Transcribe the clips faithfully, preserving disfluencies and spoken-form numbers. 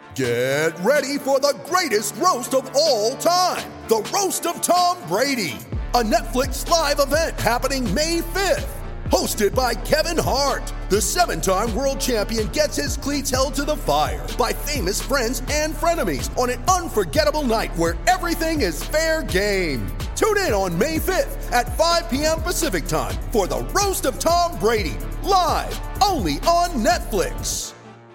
Get ready for the greatest roast of all time, the Roast of Tom Brady, a Netflix live event happening May fifth. Hosted by Kevin Hart, the seven-time world champion gets his cleats held to the fire by famous friends and frenemies on an unforgettable night where everything is fair game. Tune in on May fifth at five p.m. Pacific time for the Roast of Tom Brady, live only on Netflix.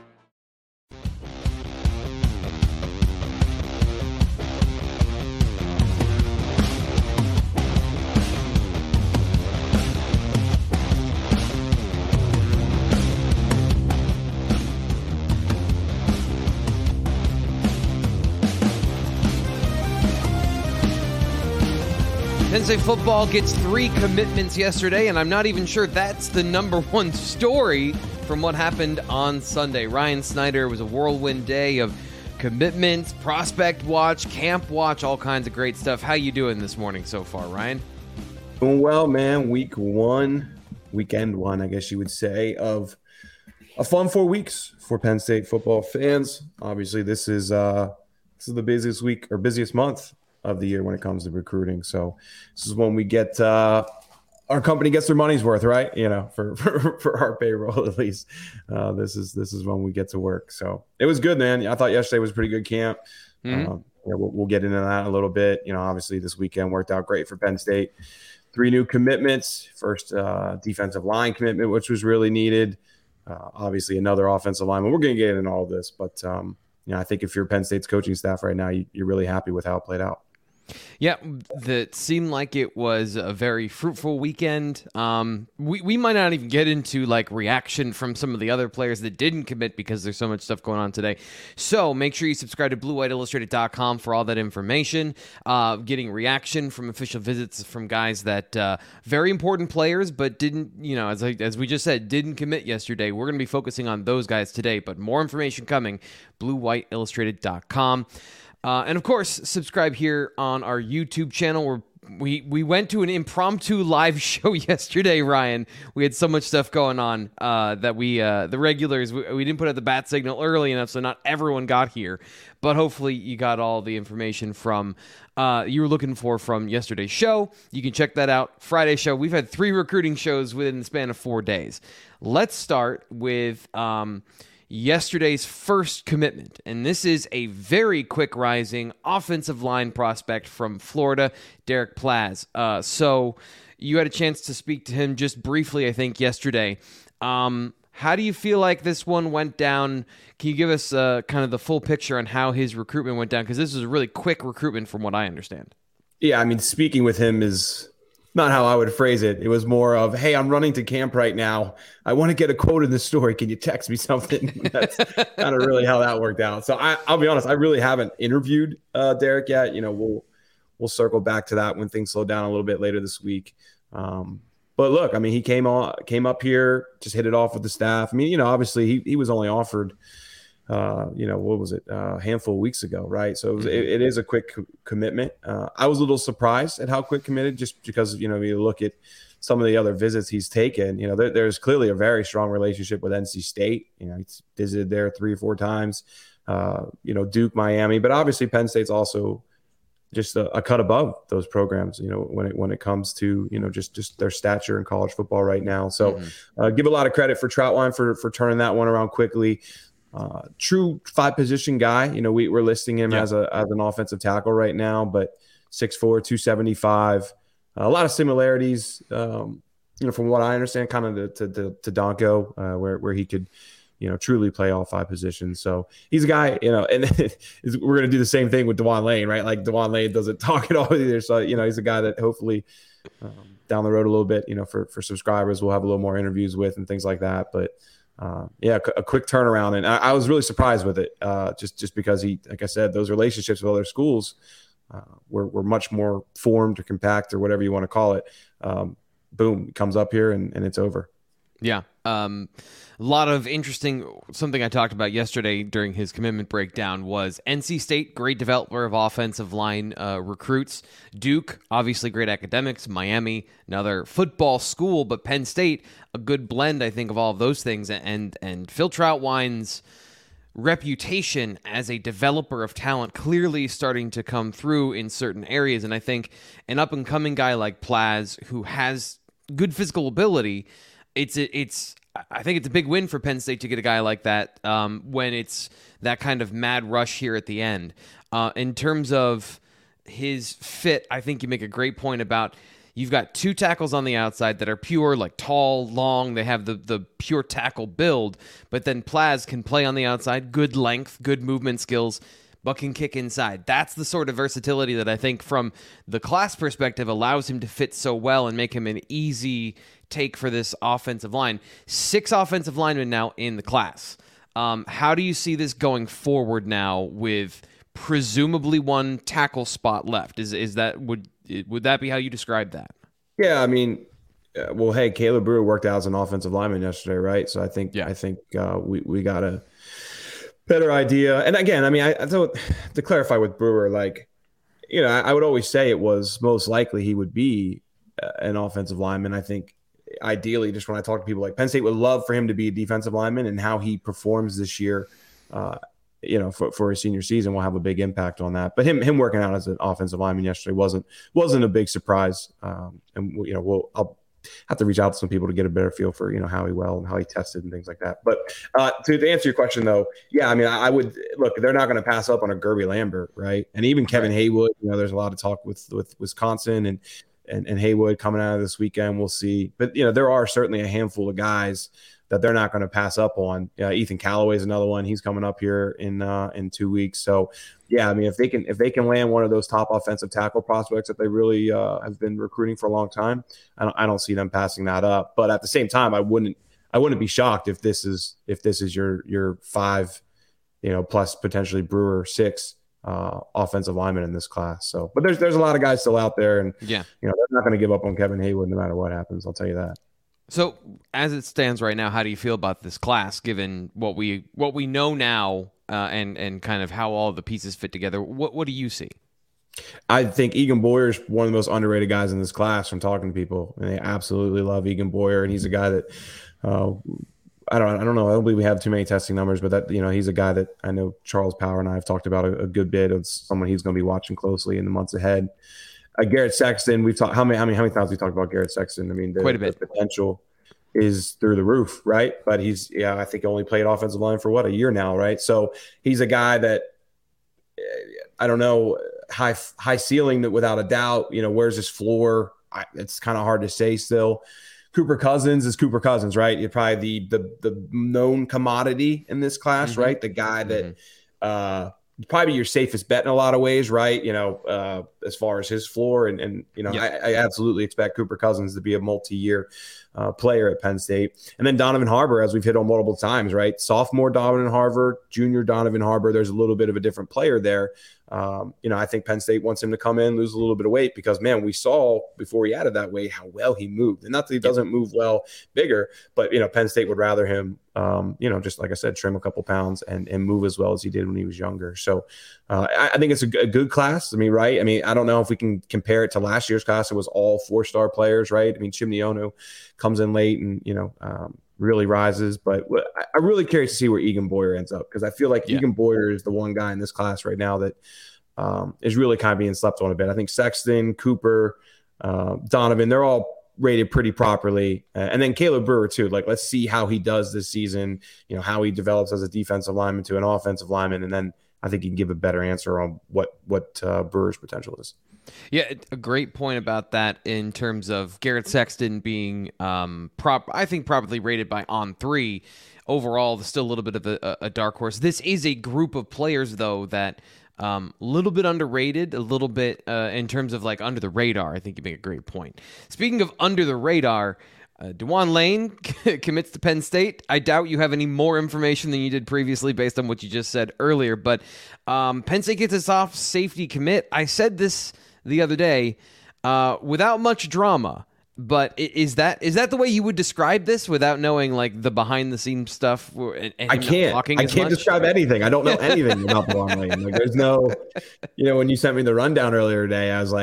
Penn State football gets three commitments yesterday, and I'm not even sure that's the number one story from what happened on Sunday. Ryan Snyder was a whirlwind day of commitments, prospect watch, camp watch, all kinds of great stuff. How you doing this morning so far, Ryan? Doing well, man. Week one, weekend one, I guess you would say, of a fun four weeks for Penn State football fans. Obviously, this is uh, this is the busiest week or busiest month of the year when it comes to recruiting. So this is when we get uh, our company gets their money's worth, right? You know, for for, for our payroll at least. Uh, this is this is when we get to work. So it was good, man. I thought yesterday was a pretty good camp. Mm-hmm. Um, you know, we'll, we'll get into that in a little bit. You know, obviously this weekend worked out great for Penn State. Three new commitments. First uh, defensive line commitment, which was really needed. Uh, obviously another offensive lineman. We're going to get into all this, but um, you know, I think if you're Penn State's coaching staff right now, you, you're really happy with how it played out. Yeah, that seemed like it was a very fruitful weekend. Um, we, we might not even get into like reaction from some of the other players that didn't commit because there's so much stuff going on today. So make sure you subscribe to blue white illustrated dot com for all that information. Uh, getting reaction from official visits from guys that uh, very important players, but didn't, you know, as I, as we just said, didn't commit yesterday. We're going to be focusing on those guys today, but more information coming. blue white illustrated dot com. Uh, and, of course, subscribe here on our YouTube channel. Where we, we went to an impromptu live show yesterday, Ryan. We had so much stuff going on uh, that we, uh, the regulars, we, we didn't put out the bat signal early enough, so not everyone got here. But hopefully you got all the information from uh, you were looking for from yesterday's show. You can check that out. Friday show. We've had three recruiting shows within the span of four days. Let's start with... Um, yesterday's first commitment, and this is a very quick rising offensive line prospect from Florida, Derek Plaz. Uh, so you had a chance to speak to him just briefly, I think, yesterday. Um, how do you feel like this one went down? Can you give us uh, kind of the full picture on how his recruitment went down? Because this is a really quick recruitment from what I understand. Yeah, I mean, speaking with him is not how I would phrase it. It was more of, hey, I'm running to camp right now. I want to get a quote in the story. Can you text me something? That's kind of really how that worked out. So I, I'll be honest, I really haven't interviewed uh, Derek yet. You know, we'll we'll circle back to that when things slow down a little bit later this week. Um, but look, I mean, he came on, came up here, just hit it off with the staff. I mean, you know, obviously he he was only offered, uh, you know, what was it, uh, a handful of weeks ago, right? So it, was, it, it is a quick co- commitment. Uh, I was a little surprised at how quick committed, just because, you know, you look at some of the other visits he's taken, you know, there, there's clearly a very strong relationship with N C State. You know, he's visited there three or four times, uh, you know, Duke, Miami, but obviously Penn State's also just a, a cut above those programs, you know, when it when it comes to, you know, just just their stature in college football right now. So mm-hmm. uh, give a lot of credit for Troutwine for for turning that one around quickly. Uh, true five position guy. You know, we, we're listing him yeah. as a as an offensive tackle right now, but six four, two seventy-five. A lot of similarities, um, you know, from what I understand, kind of to to, to Donko, uh, where where he could, you know, truly play all five positions. So he's a guy, you know, and we're going to do the same thing with DeJuan Lane, right? Like DeJuan Lane doesn't talk at all either. So, you know, he's a guy that hopefully um, down the road a little bit, you know, for, for subscribers, we'll have a little more interviews with and things like that. But uh, yeah, a quick turnaround. And I, I was really surprised with it, uh, just, just because he, like I said, those relationships with other schools uh, were, were much more formed or compact or whatever you want to call it. Um, boom, comes up here and, and it's over. Yeah. Um, a lot of interesting, something I talked about yesterday during his commitment breakdown was N C State, great developer of offensive line uh, recruits. Duke, obviously great academics. Miami, another football school, but Penn State, a good blend, I think, of all of those things. And and Phil Troutwine's reputation as a developer of talent clearly starting to come through in certain areas. And I think an up and coming guy like Plaz, who has good physical ability, it's it's I think it's a big win for Penn State to get a guy like that um, when it's that kind of mad rush here at the end. Uh, in terms of his fit, I think you make a great point about you've got two tackles on the outside that are pure, like tall, long. They have the, the pure tackle build, but then Plaz can play on the outside, good length, good movement skills, but can kick inside. That's the sort of versatility that I think from the class perspective allows him to fit so well and make him an easy take for this offensive line. Six offensive linemen now in the class. Um, how do you see this going forward now with presumably one tackle spot left? Is is that would would that be how you describe that? Yeah, I mean, uh, well, hey, Caleb Brewer worked out as an offensive lineman yesterday, right? So I think yeah. I think uh, we we got a better idea. And again, I mean, I, I thought to clarify with Brewer, like, you know, I, I would always say it was most likely he would be uh, an offensive lineman. I think ideally, just when I talk to people, like Penn State would love for him to be a defensive lineman, and how he performs this year, uh, you know, for, for his senior season will have a big impact on that. But him him working out as an offensive lineman yesterday wasn't wasn't a big surprise. Um, and you know, we'll I'll have to reach out to some people to get a better feel for, you know, how he well and how he tested and things like that. But uh, to, to answer your question though, yeah, I mean, I, I would look. They're not going to pass up on a Gerby Lambert, right? And even Kevin right. Haywood. You know, there's a lot of talk with with Wisconsin and. And, and Haywood coming out of this weekend, we'll see. But, you know, there are certainly a handful of guys that they're not going to pass up on. Uh, Ethan Callaway is another one. He's coming up here in uh, in two weeks. So, yeah, I mean, if they can if they can land one of those top offensive tackle prospects that they really uh, have been recruiting for a long time, I don't, I don't see them passing that up. But at the same time, I wouldn't I wouldn't be shocked if this is if this is your your five, you know, plus potentially Brewer six. Uh, offensive lineman in this class. So, but there's there's a lot of guys still out there, and yeah, you know, they're not going to give up on Kevin Haywood no matter what happens. I'll tell you that. So, as it stands right now, how do you feel about this class, given what we what we know now, uh, and and kind of how all the pieces fit together? What what do you see? I think Egan Boyer is one of the most underrated guys in this class. From talking to people, and they absolutely love Egan Boyer, and he's a guy that. Uh, I don't. I don't know. I don't believe we have too many testing numbers, but that you know, he's a guy that I know Charles Power and I have talked about a, a good bit. Of someone he's going to be watching closely in the months ahead. Uh, Garrett Sexton. We've talked how many? How many? How many times we talked about Garrett Sexton? I mean, the, quite a bit. The potential is through the roof, right? But he's yeah. I think he only played offensive line for what a year now, right? So he's a guy that I don't know high high ceiling that without a doubt. You know, where's his floor? I, it's kind of hard to say still. Cooper Cousins is Cooper Cousins, right? You're probably the the the known commodity in this class, mm-hmm. right? The guy that mm-hmm. uh, probably your safest bet in a lot of ways, right? You know, uh, as far as his floor, and and you know, yep. I, I absolutely expect Cooper Cousins to be a multi-year uh, player at Penn State. And then Donovan Harbor, as we've hit on multiple times, right? Sophomore Donovan Harbor, junior Donovan Harbor. There's a little bit of a different player there. Um, you know, I think Penn State wants him to come in, lose a little bit of weight because, man, we saw before he added that weight how well he moved. And not that he doesn't move well bigger, but, you know, Penn State would rather him, um, you know, just like I said, trim a couple pounds and, and move as well as he did when he was younger. So uh, I, I think it's a, g- a good class. I mean, right? I mean, I don't know if we can compare it to last year's class. It was all four-star players, right? I mean, Chimney Ono comes in late and, you know, um, really rises. But I'm really curious to see where Egan Boyer ends up because I feel like yeah. Egan Boyer is the one guy in this class right now that um, is really kind of being slept on a bit. I think Sexton, Cooper, uh, Donovan, they're all rated pretty properly. Uh, and then Caleb Brewer too. Like, let's see how he does this season, you know, how he develops as a defensive lineman to an offensive lineman. And then I think you can give a better answer on what, what uh, Brewer's potential is. Yeah, a great point about that in terms of Garrett Sexton being um, prop. I think properly rated by On three. Overall, still a little bit of a, a dark horse. This is a group of players, though, that a um, little bit underrated, a little bit uh, in terms of like under the radar. I think you make a great point. Speaking of under the radar, uh, DeJuan Lane commits to Penn State. I doubt you have any more information than you did previously based on what you just said earlier, but um, Penn State gets a soft safety commit. I said this the other day, uh, without much drama. But is that is that the way you would describe this without knowing like the behind the scenes stuff? And, and I can't. I can't much? describe anything. I don't know anything about DeJuan Lane. Like, there's no, you know, when you sent me the rundown earlier today, I was like, I,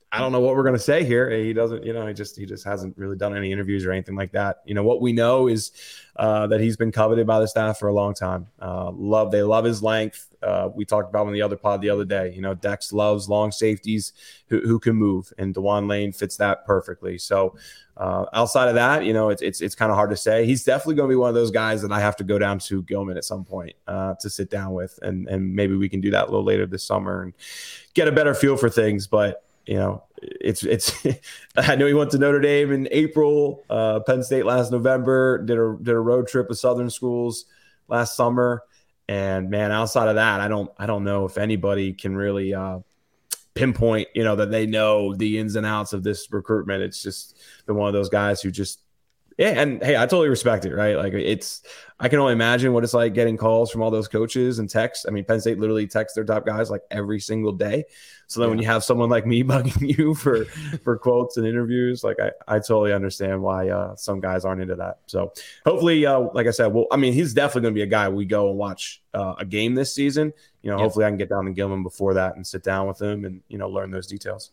I don't know what we're going to say here. He doesn't, you know, he just, he just hasn't really done any interviews or anything like that. You know, what we know is uh, that he's been coveted by the staff for a long time. Uh, love, they love his length. Uh, we talked about him in the other pod the other day. You know, Dex loves long safeties who, who can move, and DeJuan Lane fits that perfectly. So uh, outside of that, you know, it's, it's, it's kind of hard to say. He's definitely going to be one of those guys that I have to go down to Gilman at some point uh, to sit down with. And, and maybe we can do that a little later this summer and get a better feel for things. But you know, it's it's. I know he went to Notre Dame in April, uh, Penn State last November. Did a did a road trip with Southern schools last summer, and man, outside of that, I don't I don't know if anybody can really uh, pinpoint, you know, that they know the ins and outs of this recruitment. It's just been one of those guys who just. Yeah, and hey, I totally respect it, right? Like it's, I can only imagine what it's like getting calls from all those coaches and texts. I mean, Penn State literally texts their top guys like every single day. So then yeah. when you have someone like me bugging you for for quotes and interviews, like I, I totally understand why uh, some guys aren't into that. So hopefully, uh, like I said, well, I mean, he's definitely going to be a guy we go and watch uh, a game this season. You know, yep. hopefully I can get down to Gilman before that and sit down with him and, you know, learn those details.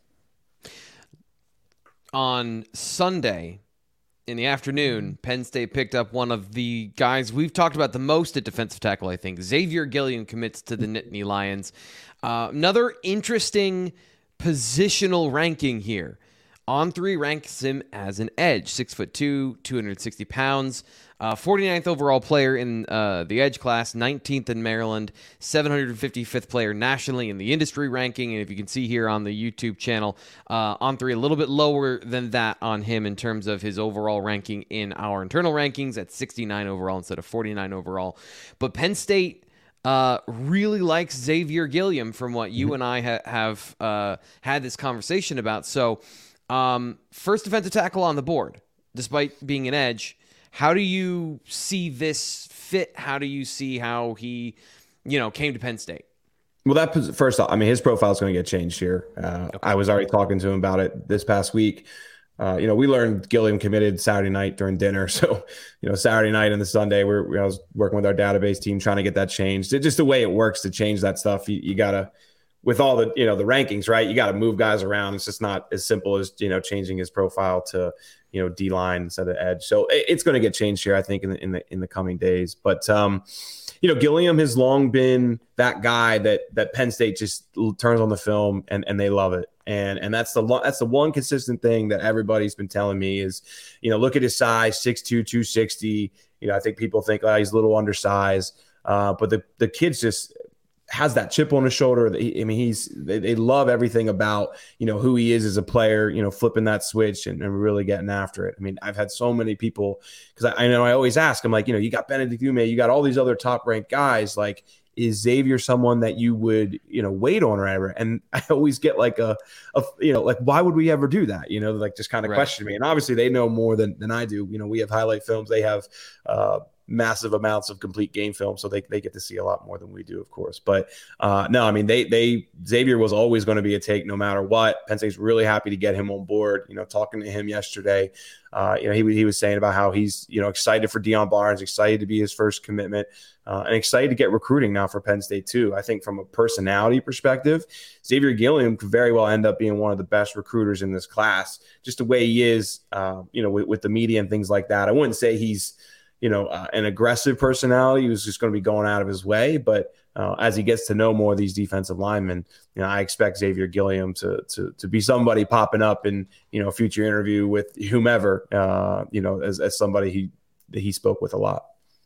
On Sunday, in the afternoon, Penn State picked up one of the guys we've talked about the most at defensive tackle, I think. Xavier Gilliam commits to the Nittany Lions. Uh, another interesting positional ranking here. On three ranks him as an edge, six foot two, two hundred sixty pounds, uh, forty-ninth overall player in uh, the edge class, nineteenth in Maryland, seven hundred fifty-fifth player nationally in the industry ranking. And if you can see here on the YouTube channel, uh, on three, a little bit lower than that on him in terms of his overall ranking in our internal rankings at sixty-nine overall instead of forty-nine overall. But Penn State Uh, really likes Xavier Gilliam from what you mm-hmm. and I ha- have uh, had this conversation about. So um, first defensive tackle on the board, despite being an edge. How do you see this fit? How do you see how he, you know, came to Penn State? Well, that first off, I mean, his profile is going to get changed here. Uh, okay. I was already talking to him about it this past week. Uh, you know, we learned Gilliam committed Saturday night during dinner. So, you know, Saturday night and the Sunday, we're, I was working with our database team trying to get that changed. It's just the way it works to change that stuff. You, you got to, with all the, you know, the rankings, right? You got to move guys around. It's just not as simple as, you know, changing his profile to, you know, D-line instead of edge. So it, it's going to get changed here, I think, in the, in the, in the coming days. But, um, you know, Gilliam has long been that guy that, that Penn State just turns on the film and, and they love it. And and that's the that's the one consistent thing that everybody's been telling me is, you know, look at his size, six two, two sixty. You know, I think people think, oh, he's a little undersized. Uh, but the, the kid's just has that chip on his shoulder. I mean, he's they, they love everything about, you know, who he is as a player, you know, flipping that switch and, and really getting after it. I mean, I've had so many people, because I, I know I always ask, I'm like, you know, you got Benedict Ume, you got all these other top ranked guys, like, is Xavier someone that you would, you know, wait on or whatever? And I always get like a, a you know, like, why would we ever do that? You know, like just kind of right. question me. And obviously they know more than, than I do. You know, we have highlight films. They have uh, massive amounts of complete game film. So they, they get to see a lot more than we do, of course. But uh, no, I mean, they, they, Xavier was always going to be a take no matter what. Penn State's really happy to get him on board. You know, talking to him yesterday, uh, you know, he, he was saying about how he's, you know, excited for Deion Barnes, excited to be his first commitment. Uh, and excited to get recruiting now for Penn State, too. I think from a personality perspective, Xavier Gilliam could very well end up being one of the best recruiters in this class, just the way he is, uh, you know, with, with the media and things like that. I wouldn't say he's, you know, uh, an aggressive personality. He was just going to be going out of his way. But uh, as he gets to know more of these defensive linemen, you know, I expect Xavier Gilliam to to to be somebody popping up in, you know, a future interview with whomever, uh, you know, as, as somebody he that he spoke with a lot.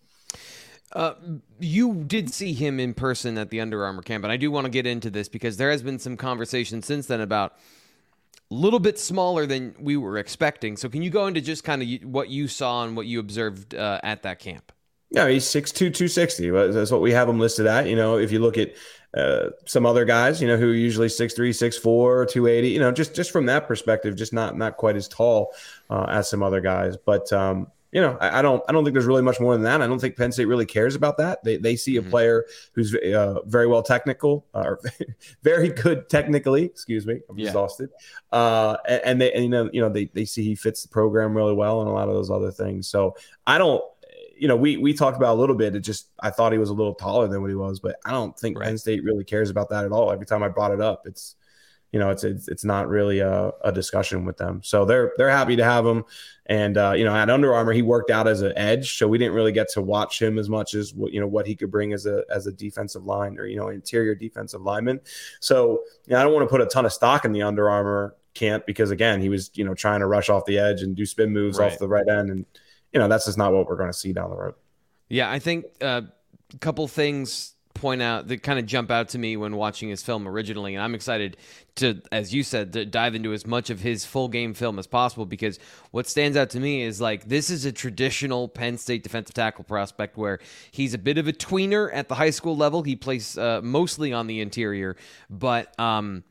Uh, you did see him in person at the Under Armour camp, and I do want to get into this because there has been some conversation since then about a little bit smaller than we were expecting. So can you go into just kind of what you saw and what you observed uh, at that camp? Yeah, he's six two, two sixty. That's what we have him listed at. You know, if you look at uh, some other guys, you know, who are usually six three, six four, two eighty, you know, just, just from that perspective, just not, not quite as tall uh, as some other guys. But, um, you know, I, I don't I don't think there's really much more than that. I don't think Penn State really cares about that. They they see a mm-hmm. player who's uh, very well technical, or very good technically. Excuse me, I'm yeah. exhausted. Uh, and, and they and, you know you know they they see he fits the program really well and a lot of those other things. So I don't. You know, we we talked about a little bit. It just I thought he was a little taller than what he was, but I don't think right. Penn State really cares about that at all. Every time I brought it up, it's you know, it's it's, it's not really a, a discussion with them. So they're they're happy to have him. And uh, you know, at Under Armour, he worked out as an edge, so we didn't really get to watch him as much as what you know what he could bring as a as a defensive line or you know interior defensive lineman. So you know, I don't want to put a ton of stock in the Under Armour camp because again, he was you know trying to rush off the edge and do spin moves right. off the right end, and you know that's just not what we're going to see down the road. Yeah, I think uh, a couple things point out that kind of jump out to me when watching his film originally, and I'm excited to, as you said, to dive into as much of his full game film as possible, because what stands out to me is like this is a traditional Penn State defensive tackle prospect where he's a bit of a tweener at the high school level. He plays uh, mostly on the interior, but um,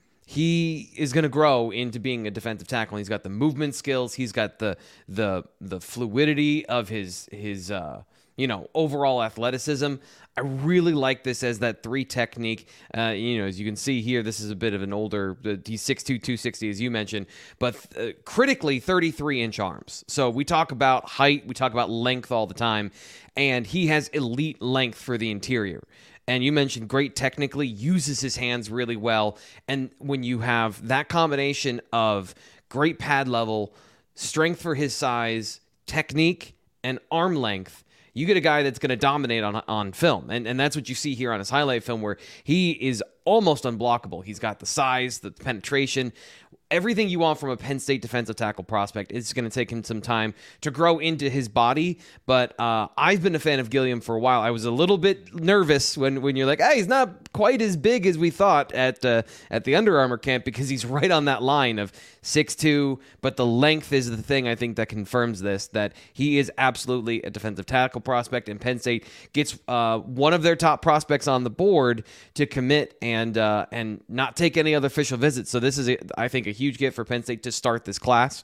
he is going to grow into being a defensive tackle. He's got the movement skills. He's got the the the fluidity of his his uh, you know overall athleticism. I really like this as that three technique. Uh, you know, as you can see here, this is a bit of an older, he's six two, two sixty, as you mentioned, but uh, critically thirty-three inch arms. So we talk about height, we talk about length all the time, and he has elite length for the interior. And you mentioned great technically, uses his hands really well. And when you have that combination of great pad level, strength for his size, technique, and arm length, you get a guy that's going to dominate on on film. And and that's what you see here on his highlight film, where he is almost unblockable. He's got the size, the penetration, everything you want from a Penn State defensive tackle prospect. It's going to take him some time to grow into his body, but uh, I've been a fan of Gilliam for a while. I was a little bit nervous when, when you're like, hey, he's not quite as big as we thought at uh, at the Under Armour camp, because he's right on that line of six two, but the length is the thing I think that confirms this, that he is absolutely a defensive tackle prospect, and Penn State gets uh, one of their top prospects on the board to commit and uh, and not take any other official visits. So this is, a, I think, a huge get for Penn State to start this class.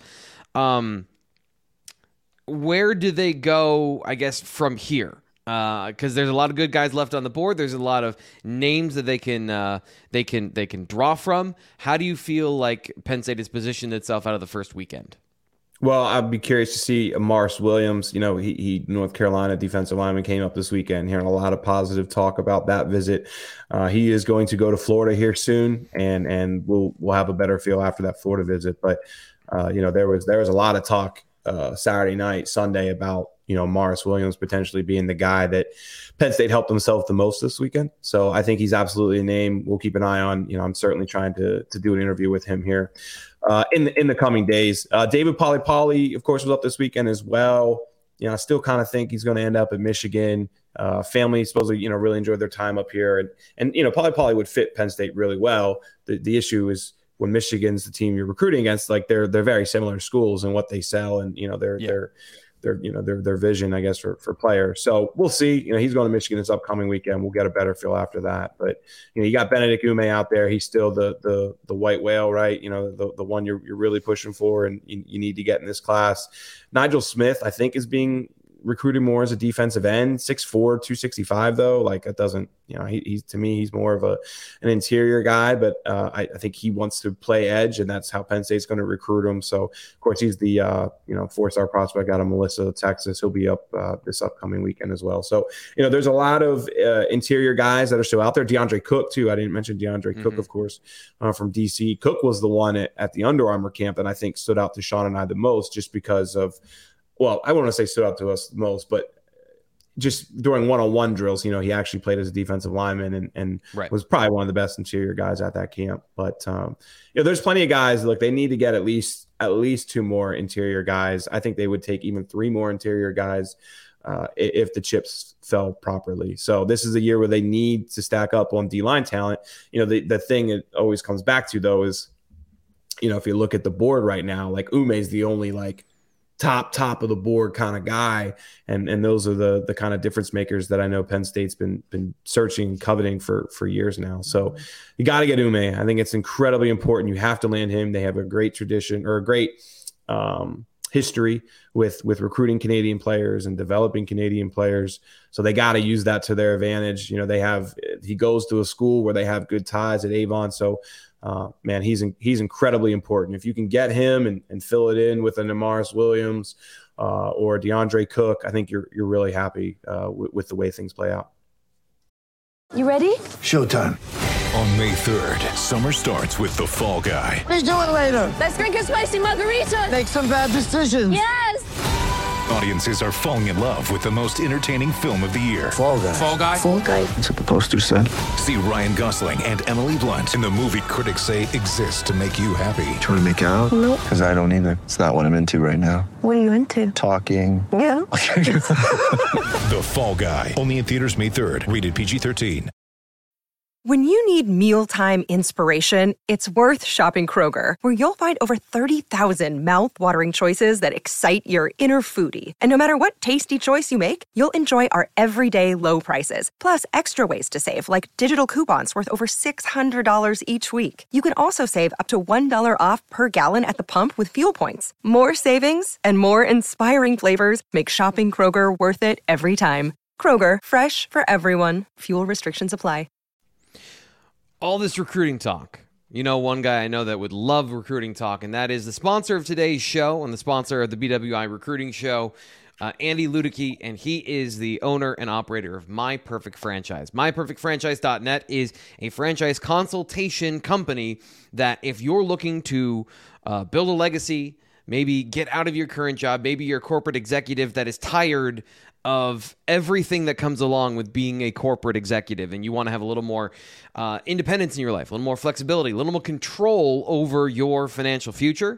Um, where do they go, I guess, from here? Because uh, there's a lot of good guys left on the board. There's a lot of names that they can uh, they can they can draw from. How do you feel like Penn State has positioned itself out of the first weekend? Well, I'd be curious to see Amaris Williams. You know, he, he North Carolina defensive lineman, came up this weekend. Hearing a lot of positive talk about that visit. Uh, he is going to go to Florida here soon, and and we'll we'll have a better feel after that Florida visit. But uh, you know, there was there was a lot of talk uh, Saturday night, Sunday about you know Amaris Williams potentially being the guy that Penn State helped himself the most this weekend. So I think he's absolutely a name we'll keep an eye on. You know, I'm certainly trying to to do an interview with him here Uh, in the, in the coming days. Uh, David Polly-Polly, of course, was up this weekend as well. You know, I still kind of think he's going to end up at Michigan. Uh, family supposedly, you know, really enjoyed their time up here, and and you know, Polly-Polly would fit Penn State really well. The the issue is when Michigan's the team you're recruiting against, like they're they're very similar schools in what they sell, and you know, they're yeah. they're their you know their their vision, I guess, for for players. So we'll see. You know, he's going to Michigan this upcoming weekend. We'll get a better feel after that. But you know, you got Benedict Ume out there. He's still the the the white whale, right? You know, the the one you're you're really pushing for, and you, you need to get in this class. Nigel Smith, I think, is being recruited more as a defensive end, six four, two sixty-five though. Like it doesn't, you know, he, he's to me, he's more of a an interior guy, but uh, I, I think he wants to play edge, and that's how Penn State's going to recruit him. So of course he's the uh, you know four-star prospect out of Melissa, Texas. He'll be up uh, this upcoming weekend as well. So you know, there's a lot of uh, interior guys that are still out there. DeAndre Cook too. I didn't mention DeAndre mm-hmm. Cook, of course, uh, from D C. Cook was the one at, at the Under Armour camp that I think stood out to Sean and I the most, just because of. Well, I want to say stood out to us the most, but just during one-on-one drills, you know, he actually played as a defensive lineman and, and right. was probably one of the best interior guys at that camp. But, um, you know, there's plenty of guys. Look, they need to get at least at least two more interior guys. I think they would take even three more interior guys uh, if the chips fell properly. So this is a year where they need to stack up on D-line talent. You know, the, the thing it always comes back to, though, is, you know, if you look at the board right now, like Ume is the only, like, top top of the board kind of guy, and and those are the the kind of difference makers that I know Penn State's been been searching and coveting for for years now. So you got to get Ume. I think it's incredibly important. You have to land him. They have a great tradition or a great um history with with recruiting Canadian players and developing Canadian players, so they got to use that to their advantage. You know, they have he goes to a school where they have good ties at Avon, so Uh, man, he's in, he's incredibly important. If you can get him and, and fill it in with an Amaris Williams uh, or DeAndre Cook, I think you're you're really happy uh, w- with the way things play out. You ready? Showtime. On May third, summer starts with The Fall Guy. Let's do it later. Let's drink a spicy margarita. Make some bad decisions. Yes. Audiences are falling in love with the most entertaining film of the year. Fall Guy. Fall Guy? Fall Guy. That's what the poster said. See Ryan Gosling and Emily Blunt in the movie critics say exists to make you happy. Trying to make it out? Nope. Because I don't either. It's not what I'm into right now. What are you into? Talking. Yeah. The Fall Guy. Only in theaters May third. Rated P G thirteen. When you need mealtime inspiration, it's worth shopping Kroger, where you'll find over thirty thousand mouth-watering choices that excite your inner foodie. And no matter what tasty choice you make, you'll enjoy our everyday low prices, plus extra ways to save, like digital coupons worth over six hundred dollars each week. You can also save up to one dollar off per gallon at the pump with fuel points. More savings and more inspiring flavors make shopping Kroger worth it every time. Kroger, fresh for everyone. Fuel restrictions apply. All this recruiting talk. You know, one guy I know that would love recruiting talk, and that is the sponsor of today's show and the sponsor of the B W I Recruiting Show, uh, Andy Ludicky, and he is the owner and operator of My Perfect Franchise. my perfect franchise dot net is a franchise consultation company that if you're looking to uh, build a legacy, maybe get out of your current job, maybe you're a corporate executive that is tired of everything that comes along with being a corporate executive, and you want to have a little more uh, independence in your life, a little more flexibility, a little more control over your financial future,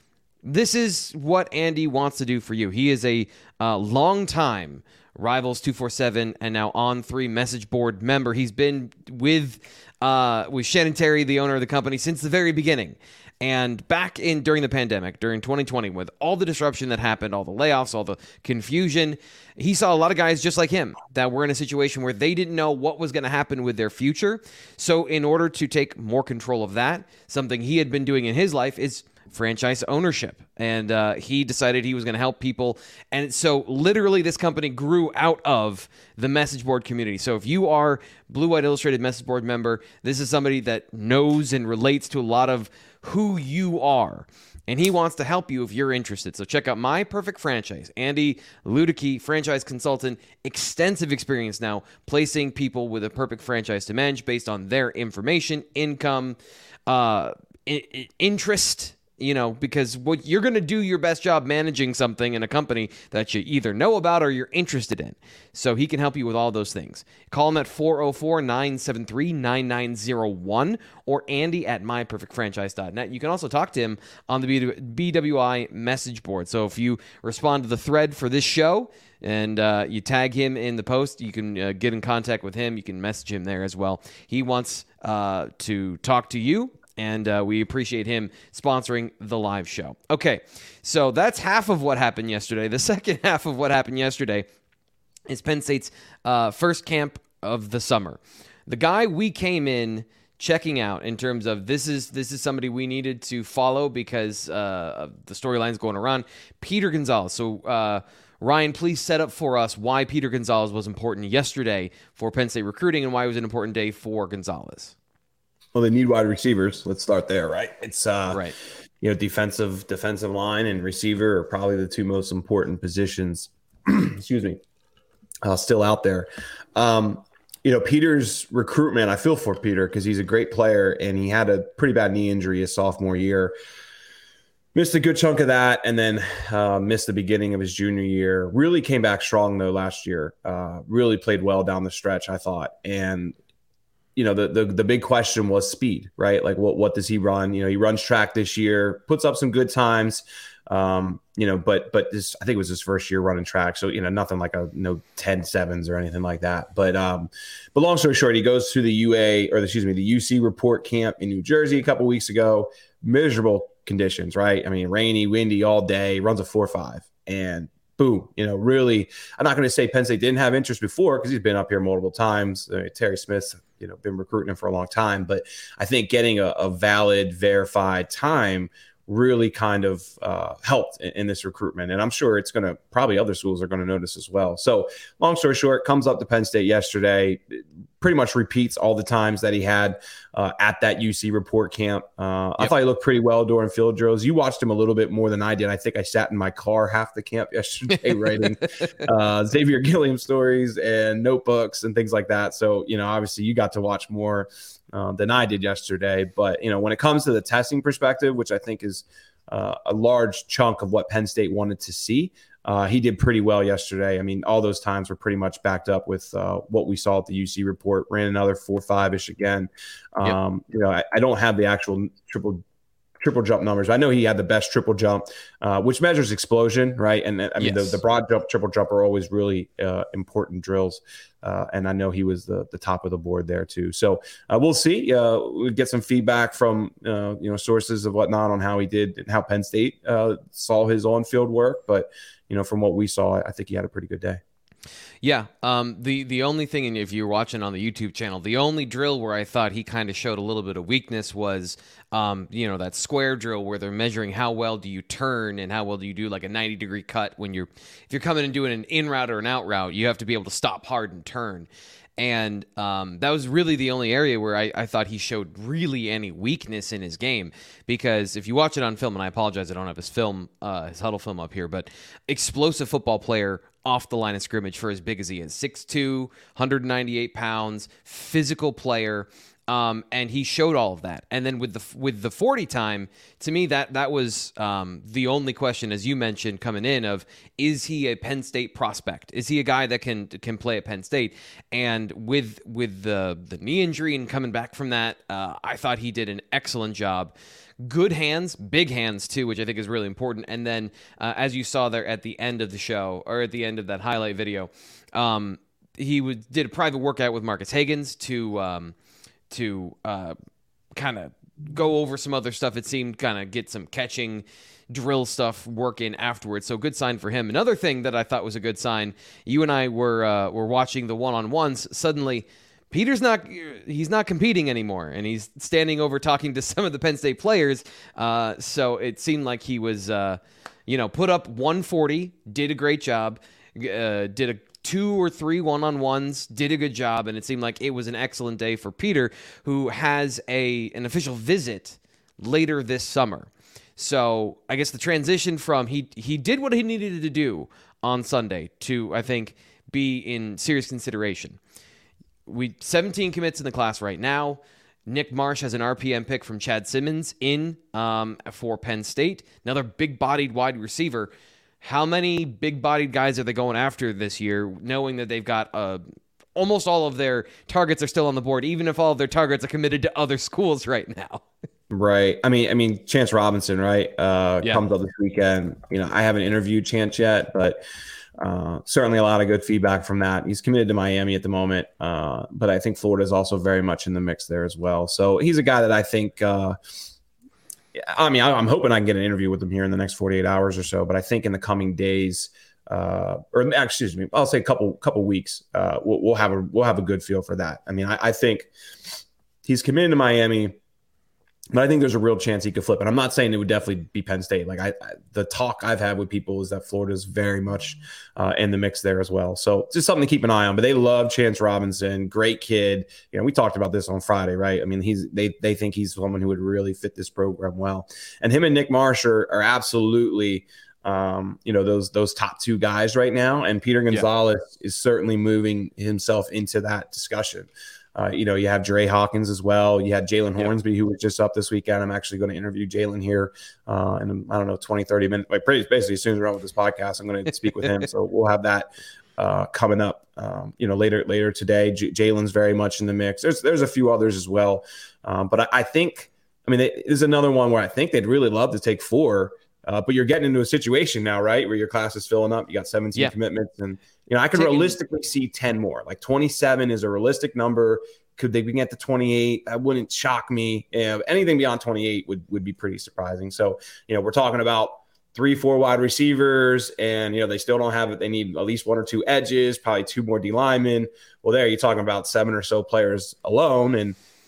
this is what Andy wants to do for you. He is a uh, long-time Rivals two forty-seven and now On three message board member. He's been with uh, with Shannon Terry, the owner of the company, since the very beginning. And back in during the pandemic, during twenty twenty, with all the disruption that happened, all the layoffs, all the confusion, he saw a lot of guys just like him that were in a situation where they didn't know what was going to happen with their future. So in order to take more control of that, something he had been doing in his life is franchise ownership. And uh, he decided he was going to help people. And so literally this company grew out of the message board community. So if you are Blue White Illustrated message board member, this is somebody that knows and relates to a lot of who you are. And he wants to help you if you're interested. So check out My Perfect Franchise. Andy Ludicky, franchise consultant, extensive experience now placing people with a perfect franchise to manage based on their information, income, uh, I- interest, you know, because what you're going to do your best job managing something in a company that you either know about or you're interested in. So he can help you with all those things. Call him at four oh four, nine seven three, nine nine oh one or Andy at my perfect franchise dot net. You can also talk to him on the B W I message board. So if you respond to the thread for this show and uh, you tag him in the post, you can uh, get in contact with him. You can message him there as well. He wants uh, to talk to you. And uh, we appreciate him sponsoring the live show. Okay, so that's half of what happened yesterday. The second half of what happened yesterday is Penn State's uh, first camp of the summer. The guy we came in checking out in terms of this is this is somebody we needed to follow because uh, of the storylines going around, Peter Gonzalez. So uh, Ryan, please set up for us why Peter Gonzalez was important yesterday for Penn State recruiting and why it was an important day for Gonzalez. Well, they need wide receivers. Let's start there, right? It's uh, right. You know, defensive defensive line and receiver are probably the two most important positions. excuse me, uh, still out there. Um, you know, Peter's recruitment. I feel for Peter because he's a great player and he had a pretty bad knee injury his sophomore year. Missed a good chunk of that and then uh, missed the beginning of his junior year. Really came back strong though last year. Uh, really played well down the stretch, I thought, and. You know, the, the the big question was speed, right? Like, what what does he run? You know, he runs track this year, puts up some good times, um, you know, but but this I think it was his first year running track, so you know, nothing like a no ten sevens or anything like that. But um, but long story short, he goes to the U A or excuse me, the U C report camp in New Jersey a couple weeks ago. Miserable conditions, right? I mean, rainy, windy all day. Runs a four five and. Boom, you know, really, I'm not going to say Penn State didn't have interest before because he's been up here multiple times. Uh, Terry Smith's, you know, been recruiting him for a long time. But I think getting a, a valid, verified time really kind of uh, helped in, in this recruitment. And I'm sure it's going to probably other schools are going to notice as well. So long story short, comes up to Penn State yesterday. pretty much repeats all the times that he had uh, at that U C report camp. Uh, Yep. I thought he looked pretty well during field drills. You watched him a little bit more than I did. I think I sat in my car half the camp yesterday writing uh, Xavier Gilliam stories and notebooks and things like that. So, you know, obviously you got to watch more uh, than I did yesterday. But, you know, when it comes to the testing perspective, which I think is uh, a large chunk of what Penn State wanted to see, Uh, he did pretty well yesterday. I mean, all those times were pretty much backed up with uh, what we saw at the U C report. Ran another four five-ish again. Um, yep. You know, I, I don't have the actual triple triple jump numbers. I know he had the best triple jump, uh, which measures explosion, right? And I mean, yes. the, the broad jump, triple jump are always really uh, important drills. Uh, and I know he was the the top of the board there too. So uh, we'll see. Uh, we'll get some feedback from uh, you know sources of whatnot on how he did and how Penn State uh, saw his on-field work. But you know, from what we saw, I think he had a pretty good day. Yeah. Um, the, the only thing, and if you're watching on the YouTube channel, the only drill where I thought he kind of showed a little bit of weakness was, um, you know, that square drill where they're measuring how well do you turn and how well do you do like a ninety degree cut when you're, if you're coming and doing an in route or an out route, you have to be able to stop hard and turn. And um, that was really the only area where I, I thought he showed really any weakness in his game. Because if you watch it on film, and I apologize, I don't have his film, uh, his huddle film up here, but explosive football player off the line of scrimmage for as big as he is. six two, one hundred ninety-eight pounds, physical player. Um, and he showed all of that. And then with the with the forty time, to me, that that was um, the only question, as you mentioned, coming in of, is he a Penn State prospect? Is he a guy that can can play at Penn State? And with with the, the knee injury and coming back from that, uh, I thought he did an excellent job. Good hands, big hands too, which I think is really important. And then, uh, as you saw there at the end of the show, or at the end of that highlight video, um, he would, did a private workout with Marcus Higgins to... Um, to uh, kind of go over some other stuff. It seemed kind of get some catching drill stuff working afterwards. So good sign for him. Another thing that I thought was a good sign, you and I were uh, were watching the one-on-ones. Suddenly, Peter's not, he's not competing anymore, and he's standing over talking to some of the Penn State players. Uh, so it seemed like he was, uh, you know, put up one forty, did a great job, uh, did a two or three one-on-ones, did a good job, and it seemed like it was an excellent day for Peter, who has a an official visit later this summer. So I guess the transition from he he did what he needed to do on Sunday to, I think, be in serious consideration. We seventeen commits in the class right now. Nick Marsh has an R P M pick from Chad Simmons in um, for Penn State. Another big-bodied wide receiver. How many big-bodied guys are they going after this year, knowing that they've got uh, almost all of their targets are still on the board, even if all of their targets are committed to other schools right now? Right. I mean, I mean, Chance Robinson, right, uh, yeah. comes up this weekend. You know, I haven't interviewed Chance yet, but uh, certainly a lot of good feedback from that. He's committed to Miami at the moment, uh, but I think Florida is also very much in the mix there as well. So he's a guy that I think uh, – I mean, I'm hoping I can get an interview with him here in the next forty-eight hours or so, but I think in the coming days, uh, or excuse me, I'll say a couple couple weeks, uh, we'll, we'll have a we'll have a good feel for that. I mean, I, I think he's committed to Miami, but I think there's a real chance he could flip it. I'm not saying it would definitely be Penn State. Like I, I the talk I've had with people is that Florida is very much uh, in the mix there as well. So just something to keep an eye on. But they love Chance Robinson, great kid. You know, we talked about this on Friday, right? I mean, he's they they think he's someone who would really fit this program well. And him and Nick Marsh are, are absolutely, um, you know, those those top two guys right now. And Peter Gonzalez yeah. is certainly moving himself into that discussion. Uh, you know, you have Dre Hawkins as well. You had Jalen Hornsby, yeah. who was just up this weekend. I'm actually going to interview Jalen here uh, in, I don't know, twenty, thirty minutes. Like basically, as soon as we're on with this podcast, I'm going to speak with him. So we'll have that uh, coming up, um, you know, later later today. J- Jalen's very much in the mix. There's there's a few others as well. Um, but I, I think, I mean, it is another one where I think they'd really love to take four. Uh, but you're getting into a situation now, right, where your class is filling up. You got seventeen yeah. commitments. And, you know, I could Taking, realistically see ten more. Like twenty-seven is a realistic number. Could they get to twenty-eight? That wouldn't shock me. Uh, anything beyond twenty-eight would, would be pretty surprising. So, you know, we're talking about three, four wide receivers, and, you know, they still don't have it. They need at least one or two edges, probably two more D linemen. Well, there you're talking about seven or so players alone. And,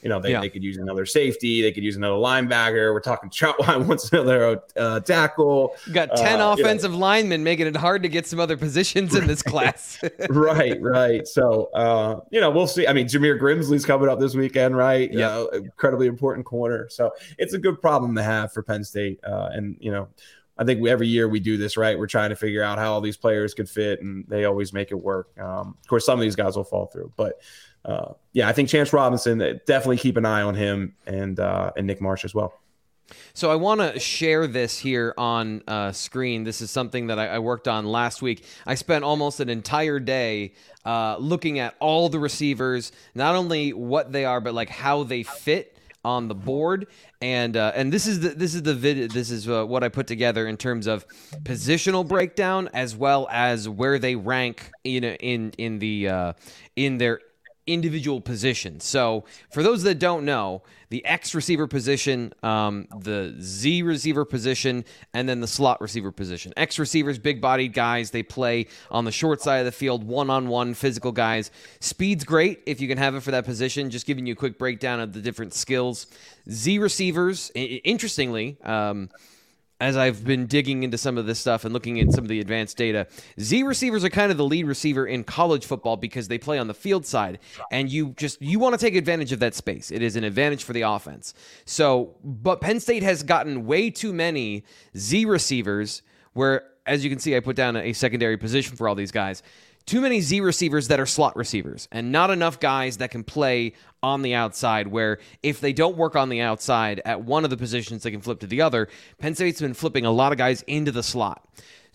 you know, they, Yeah. they could use another safety. They could use another linebacker. We're talking Troutwine wants another uh, tackle. You got ten uh, offensive you know. linemen making it hard to get some other positions in this class. right, right. So, uh, you know, we'll see. I mean, Jameer Grimsley's coming up this weekend, right? Yeah. Uh, incredibly important corner. So it's a good problem to have for Penn State. Uh, and, you know, I think we, every year we do this, right? We're trying to figure out how all these players could fit, and they always make it work. Um, of course, some of these guys will fall through. But, uh, yeah, I think Chance Robinson, definitely keep an eye on him and uh, and Nick Marsh as well. So I want to share this here on uh, screen. This is something that I, I worked on last week. I spent almost an entire day uh, looking at all the receivers, not only what they are, but like how they fit on the board. And uh, and this is the this is the vid this is uh, what I put together in terms of positional breakdown, as well as where they rank in in in the uh, in their individual positions. So for those that don't know, the X receiver position, um, the Z receiver position, and then the slot receiver position. X receivers, big-bodied guys. They play on the short side of the field, one-on-one, physical guys. Speed's great if you can have it for that position. Just giving you a quick breakdown of the different skills. Z receivers, I- interestingly, um, as I've been digging into some of this stuff and looking at some of the advanced data, Z receivers are kind of the lead receiver in college football because they play on the field side, and you just you want to take advantage of that space. It is an advantage for the offense. So, but Penn State has gotten way too many Z receivers where, as you can see, I put down a secondary position for all these guys. Too many Z receivers that are slot receivers, and not enough guys that can play on the outside, where if they don't work on the outside at one of the positions, they can flip to the other. Penn State's been flipping a lot of guys into the slot.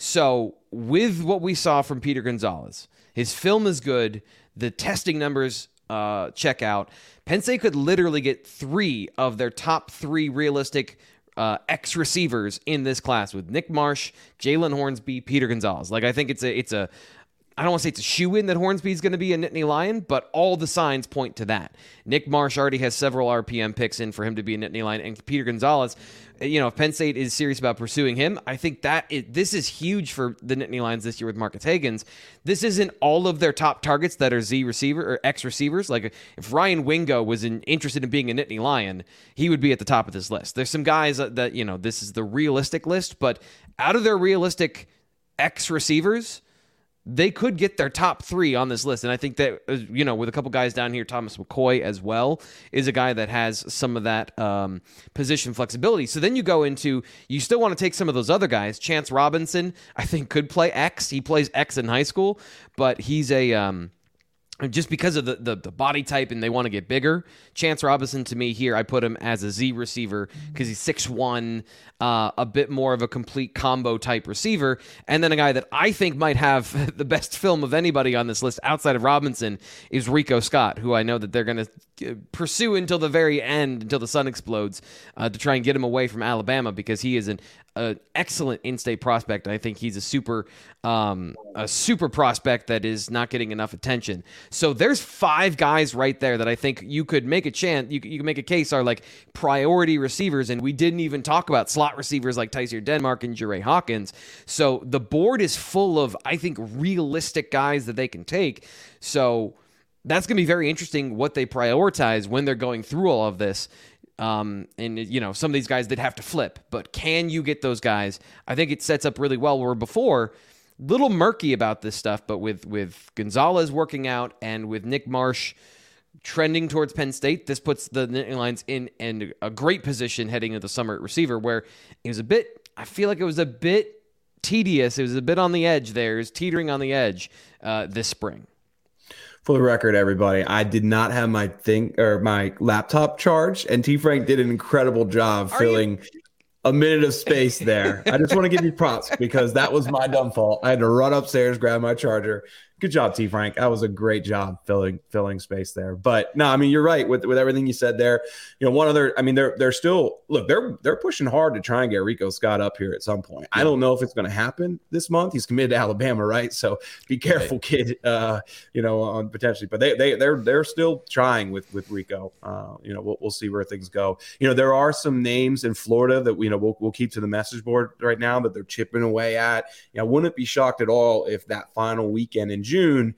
So with what we saw from Peter Gonzalez, his film is good, the testing numbers uh, check out. Penn State could literally get three of their top three realistic Uh, X receivers in this class with Nick Marsh, Jalen Hornsby, Peter Gonzalez. Like, I think it's a, it's a, I don't want to say it's a shoe-in that Hornsby is going to be a Nittany Lion, but all the signs point to that. Nick Marsh already has several R P M picks in for him to be a Nittany Lion, and Peter Gonzalez, you know, if Penn State is serious about pursuing him, I think that is, this is huge for the Nittany Lions this year with Marcus Hagans. This isn't all of their top targets that are Z receiver or X receivers. Like, if Ryan Wingo was in, interested in being a Nittany Lion, he would be at the top of this list. There's some guys that, that, you know, this is the realistic list, but out of their realistic X receivers, they could get their top three on this list. And I think that, you know, with a couple guys down here, Thomas McCoy as well is a guy that has some of that um, position flexibility. So then you go into, you still want to take some of those other guys. Chance Robinson, I think, could play X. He plays X in high school, but he's a... Um, just because of the, the, the body type and they want to get bigger. Chance Robinson, to me here, I put him as a Z receiver because he's six one, uh, a bit more of a complete combo type receiver. And then a guy that I think might have the best film of anybody on this list outside of Robinson is Rico Scott, who I know that they're going to pursue until the very end, until the sun explodes, uh, to try and get him away from Alabama because he is an an excellent in-state prospect. I think he's a super um, a super prospect that is not getting enough attention. So there's five guys right there that I think you could make a chance, you, you can make a case are like priority receivers, and we didn't even talk about slot receivers like Tysier Denmark and Jure Hawkins. So the board is full of, I think, realistic guys that they can take. So that's going to be very interesting what they prioritize when they're going through all of this. Um, and, you know, some of these guys, they'd have to flip. But can you get those guys? I think it sets up really well. Where before, little murky about this stuff, but with, with Gonzalez working out and with Nick Marsh trending towards Penn State, this puts the Nittany Lions in, in a great position heading into the summer at receiver, where it was a bit, I feel like it was a bit tedious. It was a bit on the edge there. It was teetering on the edge uh, this spring. For the record, everybody, I did not have my thing or my laptop charged, and T. Frank did an incredible job Are filling you- a minute of space there. I just want to give you props because that was my dumb fault. I had to run upstairs, grab my charger. Good job, T. Frank. That was a great job filling filling space there. But no, I mean, you're right with, with everything you said there. You know, one other, I mean, they're they're still look, they're they're pushing hard to try and get Rico Scott up here at some point. I don't know if it's going to happen this month. He's committed to Alabama, right? So be careful, right, kid. Uh, you know, on potentially, but they they they're they're still trying with with Rico. Uh, you know, we'll we'll see where things go. You know, there are some names in Florida that we you know we'll we'll keep to the message board right now that they're chipping away at. You know, wouldn't be shocked at all if that final weekend in June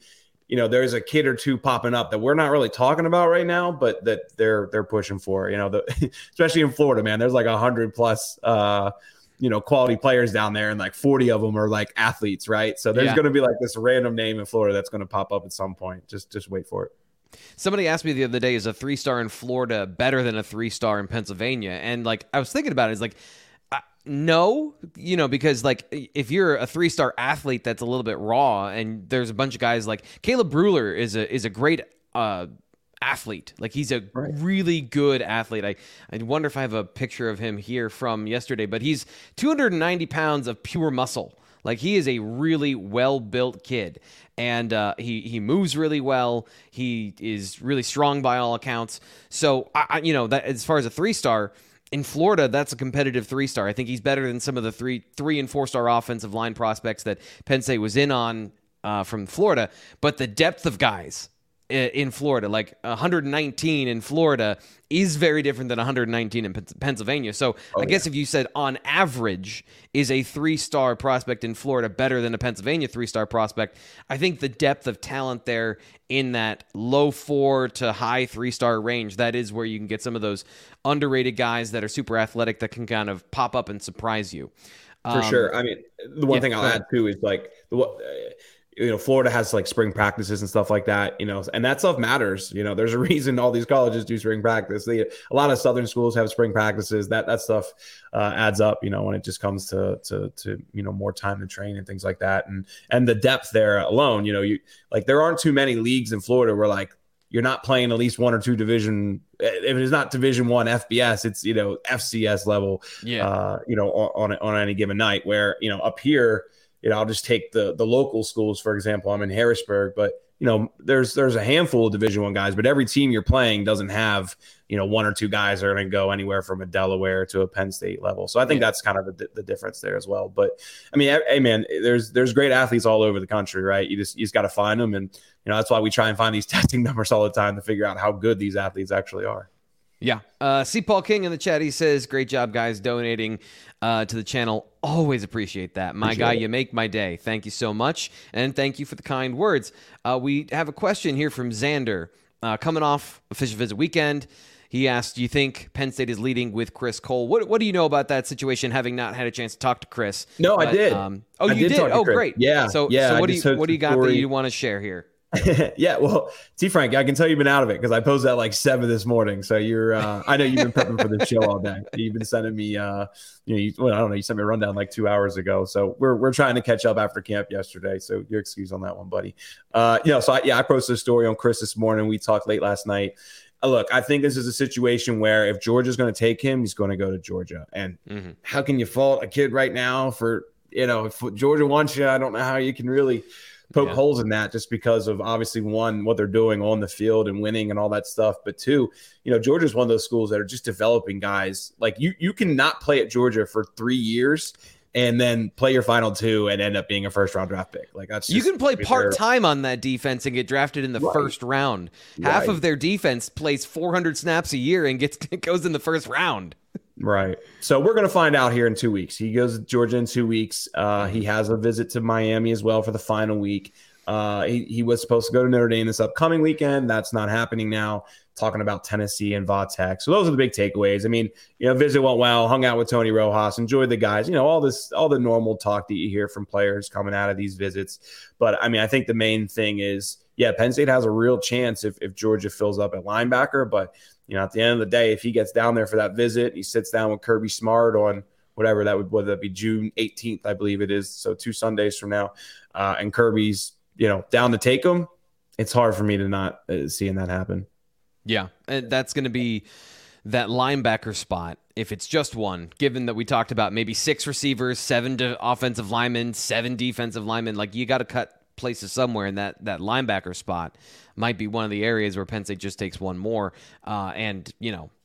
you know, there's a kid or two popping up that we're not really talking about right now, but that they're they're pushing for. You know, the, especially in Florida, man. There's like a hundred plus, uh, you know, quality players down there, and like forty of them are like athletes, right? So there's Yeah. going to be like this random name in Florida that's going to pop up at some point. Just just wait for it. Somebody asked me the other day, is a three-star in Florida better than a three-star in Pennsylvania? And, like, I was thinking about it. It's like, uh, no, you know, because, like, if you're a three-star athlete that's a little bit raw, and there's a bunch of guys like Caleb Brewer is a is a great uh, athlete. Like, he's a Right. really good athlete. I, I wonder if I have a picture of him here from yesterday, but he's two hundred ninety pounds of pure muscle. Like, he is a really well-built kid, and uh, he he moves really well. He is really strong by all accounts. So, I, I, you know, that as far as a three-star in Florida, that's a competitive three-star. I think he's better than some of the three three and four-star offensive line prospects that Penn State was in on uh, from Florida. But the depth of guys in Florida, like one hundred nineteen in Florida, is very different than one hundred nineteen in Pennsylvania. So Oh, I guess yeah. if you said on average is a three-star prospect in Florida better than a Pennsylvania three-star prospect, I think the depth of talent there in that low four to high three-star range, that is where you can get some of those underrated guys that are super athletic that can kind of pop up and surprise you. For Um, sure. I mean, the one yeah, thing I'll go add ahead. too is like, the, uh, you know, Florida has like spring practices and stuff like that, you know, and that stuff matters. You know, there's a reason all these colleges do spring practice. They, a lot of Southern schools have spring practices. That that stuff uh, adds up, you know, when it just comes to to to you know more time to train and things like that, and and the depth there alone. You know, you like there aren't too many leagues in Florida where like you're not playing at least one or two division. If it is not Division One F B S, it's you know F C S level. Yeah. Uh, you know, on on on any given night. Where you know up here. You know, I'll just take the the local schools, for example. I'm in Harrisburg, but, you know, there's there's a handful of Division One guys, but every team you're playing doesn't have, you know, one or two guys that are going to go anywhere from a Delaware to a Penn State level. So I think Yeah. that's kind of the, the difference there as well. But, I mean, hey, man, there's there's great athletes all over the country, right? You just you just got to find them. And, you know, that's why we try and find these testing numbers all the time to figure out how good these athletes actually are. Yeah. Uh, C. Paul King in the chat, he says, great job, guys, donating uh, to the channel. Always appreciate that. My Appreciate guy, it. you make my day. Thank you so much. And thank you for the kind words. Uh, we have a question here from Xander. Uh, coming off official visit weekend, he asked, do you think Penn State is leading with Chris Cole? What What do you know about that situation, having not had a chance to talk to Chris? No, I But, did. Um, oh, I you did did? talk to Oh, Chris. great. Yeah, So, yeah, so I what do just you heard what do you the got that story. you want to share here? Yeah, well, T. Frank, I can tell you've been out of it because I posted at like seven this morning. So you're, uh, I know you've been prepping for this show all day. You've been sending me, uh, you know, you, well, I don't know, you sent me a rundown like two hours ago. So we're we're trying to catch up after camp yesterday. So your excuse on that one, buddy. Uh, you know, so I, yeah, I posted a story on Chris this morning. We talked late last night. Uh, look, I think this is a situation where if Georgia's going to take him, he's going to go to Georgia. And Mm-hmm. how can you fault a kid right now for, you know, if Georgia wants you? I don't know how you can really poke Yeah. holes in that just because of obviously one, what they're doing on the field and winning and all that stuff. But two, you know, Georgia's one of those schools that are just developing guys. Like you, you cannot play at Georgia for three years and then play your final two and end up being a first round draft pick. Like that's You just, can play they're- part time on that defense and get drafted in the Right. first round. Half Right. of their defense plays four hundred snaps a year and gets goes in the first round. Right. So we're going to find out here in two weeks. He goes to Georgia in two weeks. Uh, he has a visit to Miami as well for the final week. Uh, he, he was supposed to go to Notre Dame this upcoming weekend. That's not happening now. Talking about Tennessee and Vautech. So those are the big takeaways. I mean, you know, visit went well, hung out with Tony Rojas, enjoyed the guys, you know, all this, all the normal talk that you hear from players coming out of these visits. But I mean, I think the main thing is, yeah, Penn State has a real chance if, if Georgia fills up at linebacker. But, you know, at the end of the day, if he gets down there for that visit, he sits down with Kirby Smart on whatever that would, whether that be June eighteenth, I believe it is. So two Sundays from now. Uh, and Kirby's, you know, down to take him. It's hard for me to not uh, seeing that happen. Yeah, and that's going to be that linebacker spot if it's just one, given that we talked about maybe six receivers, seven to offensive linemen, seven defensive linemen. Like, you got to cut places somewhere, and that, that linebacker spot might be one of the areas where Penn State just takes one more. Uh, and, you know,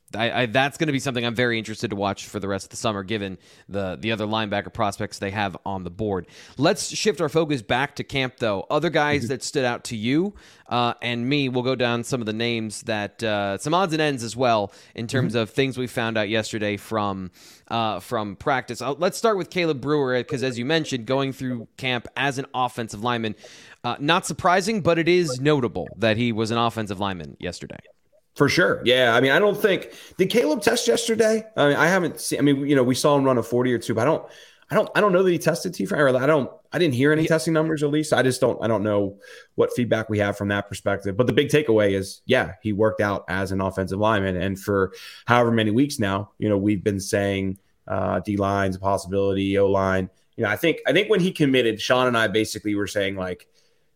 I, I, that's going to be something I'm very interested to watch for the rest of the summer, given the the other linebacker prospects they have on the board. Let's shift our focus back to camp, though. Other guys mm-hmm. that stood out to you uh, and me, we'll go down some of the names that uh, some odds and ends as well in terms mm-hmm. of things we found out yesterday from uh, from practice. Uh, let's start with Caleb Brewer, because as you mentioned, going through camp as an offensive lineman, uh, not surprising, but it is notable that he was an offensive lineman yesterday. For sure. Yeah. I mean, I don't think did Caleb test yesterday? I mean, I haven't seen, I mean, you know, we saw him run a forty or two, but I don't, I don't, I don't know that he tested T for, or I don't, I didn't hear any yeah. testing numbers at least. I just don't, I don't know what feedback we have from that perspective. But the big takeaway is, yeah, he worked out as an offensive lineman. And for however many weeks now, you know, we've been saying uh, D line's a possibility, O line. You know, I think, I think when he committed, Sean and I basically were saying like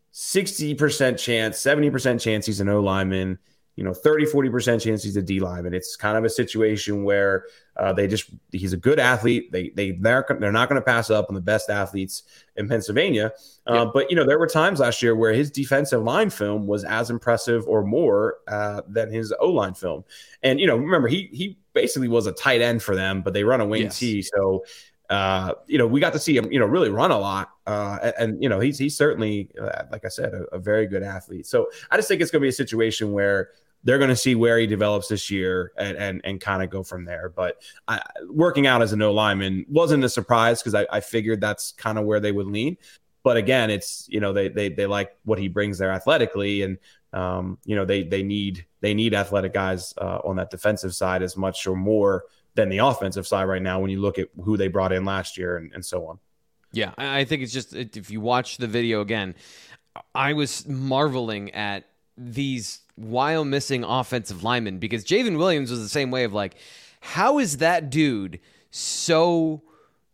sixty percent chance, seventy percent chance he's an O lineman. You know, thirty, forty percent chance he's a D lineman. It's kind of a situation where uh, they just, he's a good athlete. They, they, they're, they're not going to pass up on the best athletes in Pennsylvania. Uh, yep. But, you know, there were times last year where his defensive line film was as impressive or more uh, than his O-line film. And, you know, remember, he, he basically was a tight end for them, but they run a wing yes. T. So, uh, you know, we got to see him, you know, really run a lot. Uh, and, and, you know, he's, he's certainly, uh, like I said, a, a very good athlete. So I just think it's going to be a situation where they're going to see where he develops this year and and, and kind of go from there. But I, working out as a no lineman wasn't a surprise because I, I figured that's kind of where they would lean. But again, it's, you know, they they they like what he brings there athletically, and um, you know, they they need they need athletic guys uh, on that defensive side as much or more than the offensive side right now when you look at who they brought in last year and, and so on. Yeah, I think it's just, if you watch the video again, I was marveling at these while missing offensive linemen, because Javen Williams was the same way of like, how is that dude so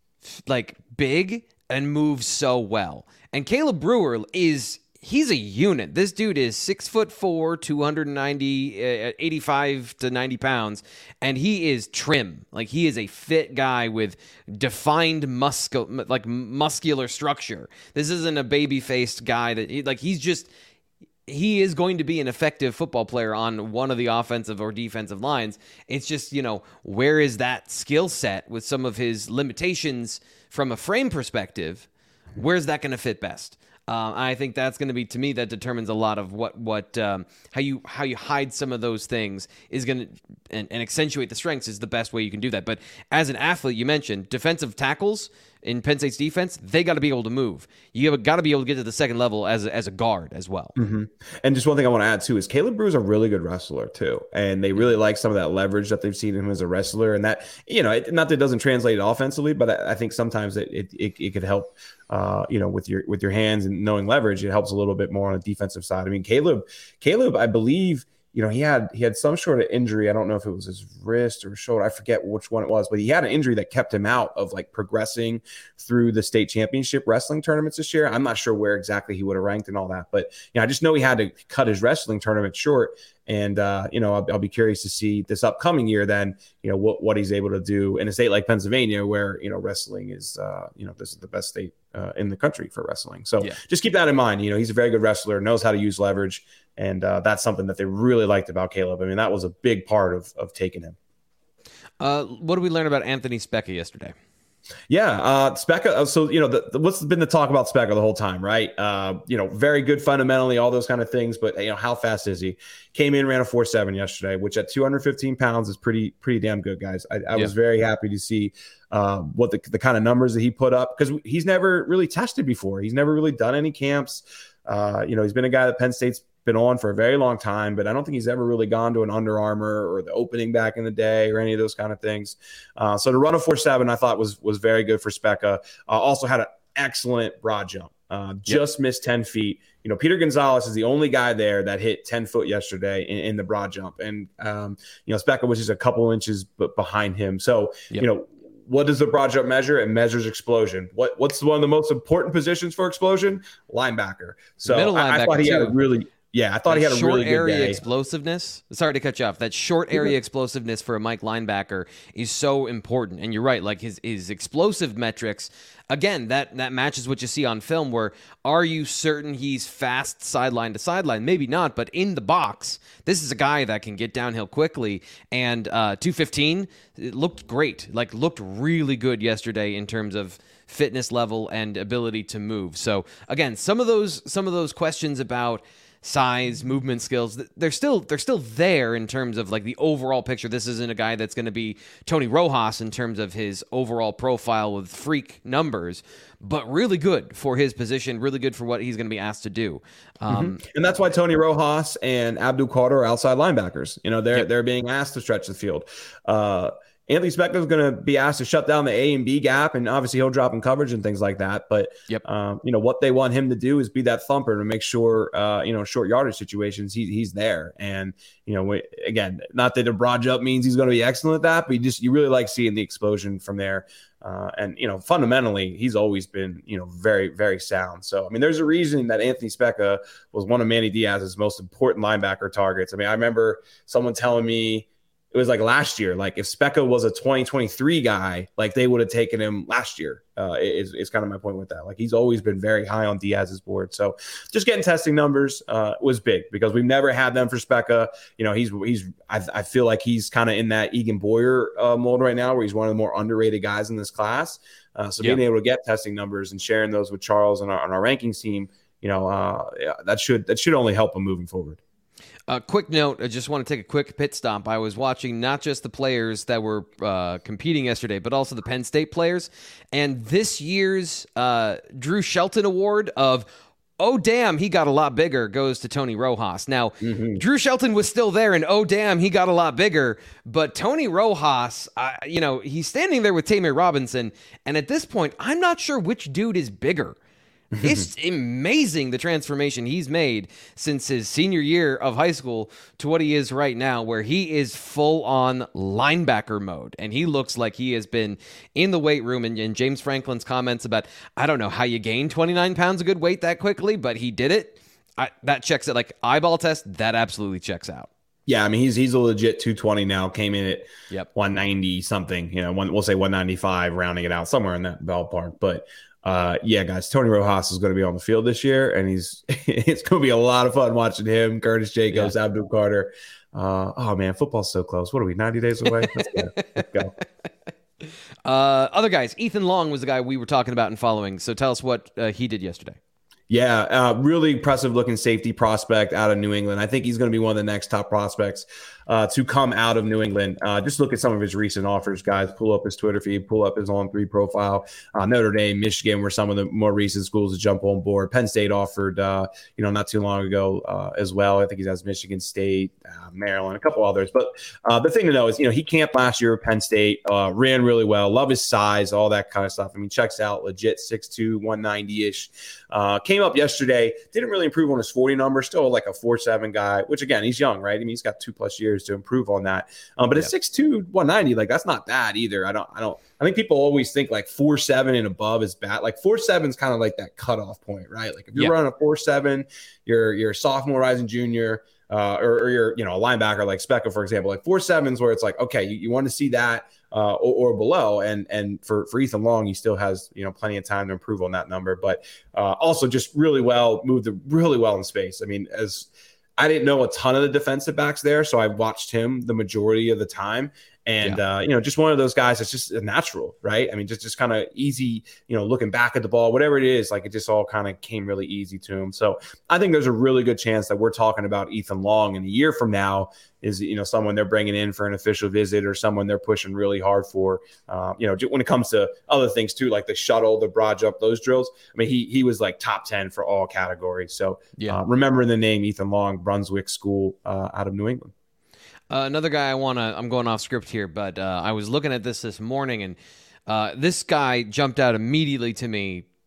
like big and moves so well? And Caleb Brewer is, he's a unit. This dude is six foot four, two ninety, uh, eighty-five to ninety pounds, and he is trim. Like, he is a fit guy with defined muscle, like muscular structure. This isn't a baby faced guy that he, like, he's just, he is going to be an effective football player on one of the offensive or defensive lines. It's just, you know, where is that skill set with some of his limitations from a frame perspective? Where's that going to fit best? Uh, I think that's going to be, to me, that determines a lot of what what um, how you how you hide some of those things is going to and, and accentuate the strengths is the best way you can do that. But as an athlete, you mentioned defensive tackles in Penn State's defense, they got to be able to move. You got to be able to get to the second level as a, as a guard as well. Mm-hmm. And just one thing I want to add too is Caleb Brewer is a really good wrestler too, and they really like some of that leverage that they've seen in him as a wrestler. And that, you know, it, not that it doesn't translate offensively, but I, I think sometimes it it, it, it could help. Uh, you know, with your with your hands and knowing leverage, it helps a little bit more on the defensive side. I mean, Caleb, Caleb, I believe, you know, he had he had some sort of injury. I don't know if it was his wrist or shoulder. I forget which one it was, but he had an injury that kept him out of like progressing through the state championship wrestling tournaments this year. I'm not sure where exactly he would have ranked and all that, but you know, I just know he had to cut his wrestling tournament short. And, uh, you know, I'll, I'll be curious to see this upcoming year then, you know, what, what he's able to do in a state like Pennsylvania where, you know, wrestling is, uh, you know, this is the best state uh, in the country for wrestling. So yeah. Just keep that in mind. You know, he's a very good wrestler, knows how to use leverage. And uh, that's something that they really liked about Caleb. I mean, that was a big part of, of taking him. Uh, what did we learn about Anthony Speca yesterday? Yeah, uh, Speca. So, you know, the, the, what's been the talk about Speca the whole time, right? Uh, you know, very good fundamentally, all those kind of things. But, you know, how fast is he? Came in, ran a four seven yesterday, which at two hundred fifteen pounds is pretty, pretty damn good, guys. I, I yeah. was very happy to see uh, what the, the kind of numbers that he put up, because he's never really tested before. He's never really done any camps. Uh, you know, he's been a guy that Penn State's been on for a very long time, but I don't think he's ever really gone to an Under Armour or the opening back in the day or any of those kind of things. Uh, so to run a four seven, I thought was was very good for Speca. Uh, also had an excellent broad jump. Uh, just yep. missed ten feet. You know, Peter Gonzalez is the only guy there that hit ten foot yesterday in, in the broad jump. And, um, you know, Speca was just a couple inches b- behind him. So, yep. you know, what does the broad jump measure? It measures explosion. What What's one of the most important positions for explosion? Linebacker. So Middle I, linebacker I thought he too. had a really – Yeah, I thought that he had a short really good area day. explosiveness. Sorry to cut you off. That short area explosiveness for a Mike linebacker is so important. And you're right, like his his explosive metrics, again, that that matches what you see on film. Where are you certain he's fast sideline to sideline? Maybe not, but in the box, this is a guy that can get downhill quickly. And uh, two fifteen, it looked great. Like looked really good yesterday in terms of fitness level and ability to move. So again, some of those some of those questions about size, movement skills, they're still they're still there in terms of like the overall picture. This isn't a guy that's going to be Tony Rojas in terms of his overall profile with freak numbers, but really good for his position, really good for what he's going to be asked to do. Um, mm-hmm. And that's why Tony Rojas and Abdul Qadir are outside linebackers. You know, they're yep. they're being asked to stretch the field. Uh, Anthony Speckle is going to be asked to shut down the A and B gap, and obviously he'll drop in coverage and things like that. But, yep. um, you know, what they want him to do is be that thumper to make sure, uh, you know, short yardage situations, he, he's there. And, you know, we, again, not that a broad jump means he's going to be excellent at that, but you just, you really like seeing the explosion from there. Uh, and, you know, fundamentally, he's always been, you know, very, very sound. So, I mean, there's a reason that Anthony Speckle was one of Manny Diaz's most important linebacker targets. I mean, I remember someone telling me, it was like last year, like if Speckle was a twenty twenty-three guy, like they would have taken him last year. Uh, is, is kind of my point with that. Like he's always been very high on Diaz's board. So just getting testing numbers uh, was big because we've never had them for Speckle. You know, he's, he's, I, I feel like he's kind of in that Egan Boyer uh, mold right now where he's one of the more underrated guys in this class. Uh, so being yep. able to get testing numbers and sharing those with Charles and our, on our rankings team, you know, uh, yeah, that should, that should only help him moving forward. A uh, quick note, I just want to take a quick pit stop. I was watching not just the players that were uh, competing yesterday, but also the Penn State players. And this year's uh, Drew Shelton Award of, oh, damn, he got a lot bigger, goes to Tony Rojas. Now, mm-hmm. Drew Shelton was still there, and oh, damn, he got a lot bigger. But Tony Rojas, uh, you know, he's standing there with Tamir Robinson. And at this point, I'm not sure which dude is bigger. It's amazing the transformation he's made since his senior year of high school to what he is right now, where he is full on linebacker mode. And he looks like he has been in the weight room. And, and James Franklin's comments about, I don't know how you gain twenty-nine pounds of good weight that quickly, but he did it. I, that checks it. Like eyeball test, that absolutely checks out. Yeah, I mean, he's he's a legit two twenty now, came in at yep. one ninety something, you know, one, we'll say one ninety-five, rounding it out somewhere in that ballpark. But Uh, yeah, guys, Tony Rojas is going to be on the field this year, and he's it's going to be a lot of fun watching him, Curtis Jacobs, yeah. Abdul Qadir. Uh, oh, man, football's so close. What are we, ninety days away? Let's go. Let's go. Uh, other guys, Ethan Long was the guy we were talking about and following, so tell us what uh, he did yesterday. Yeah, uh, really impressive looking safety prospect out of New England. I think he's going to be one of the next top prospects uh, to come out of New England. Uh, just look at some of his recent offers, guys. Pull up his Twitter feed, pull up his on three profile. Uh, Notre Dame, Michigan were some of the more recent schools to jump on board. Penn State offered, uh, you know, not too long ago uh, as well. I think he has Michigan State, uh, Maryland, a couple others. But uh, the thing to know is, you know, he camped last year at Penn State, uh, ran really well, love his size, all that kind of stuff. I mean, checks out legit six two, one ninety-ish. Uh, came up yesterday, didn't really improve on his forty number, still like a four seven guy, which again, he's young, right? I mean, he's got two plus years to improve on that. Um, but at six two, one ninety, like that's not bad either. I don't, I don't, I think people always think like four seven and above is bad. Like four seven is kind of like that cutoff point, right? Like if you're yeah. running a four seven, you're, you're a sophomore, rising junior, uh, or, or you're, you know, a linebacker like Speckle, for example, like four sevens where it's like, okay, you, you want to see that. Uh, or, or below, and and for, for Ethan Long, he still has, you know, plenty of time to improve on that number. But uh, also just really well moved really well in space. I mean, as I didn't know a ton of the defensive backs there, so I watched him the majority of the time. And, yeah. uh, you know, just one of those guys that's just a natural, right? I mean, just, just kind of easy, you know, looking back at the ball, whatever it is, like it just all kind of came really easy to him. So I think there's a really good chance that we're talking about Ethan Long in a year from now is, you know, someone they're bringing in for an official visit or someone they're pushing really hard for, um, you know, when it comes to other things too, like the shuttle, the broad jump, those drills. I mean, he he was like top ten for all categories. So yeah. uh, remembering the name Ethan Long, Brunswick School uh, out of New England. Uh, another guy I want to, I'm going off script here, but uh, I was looking at this this morning, and uh, this guy jumped out immediately to me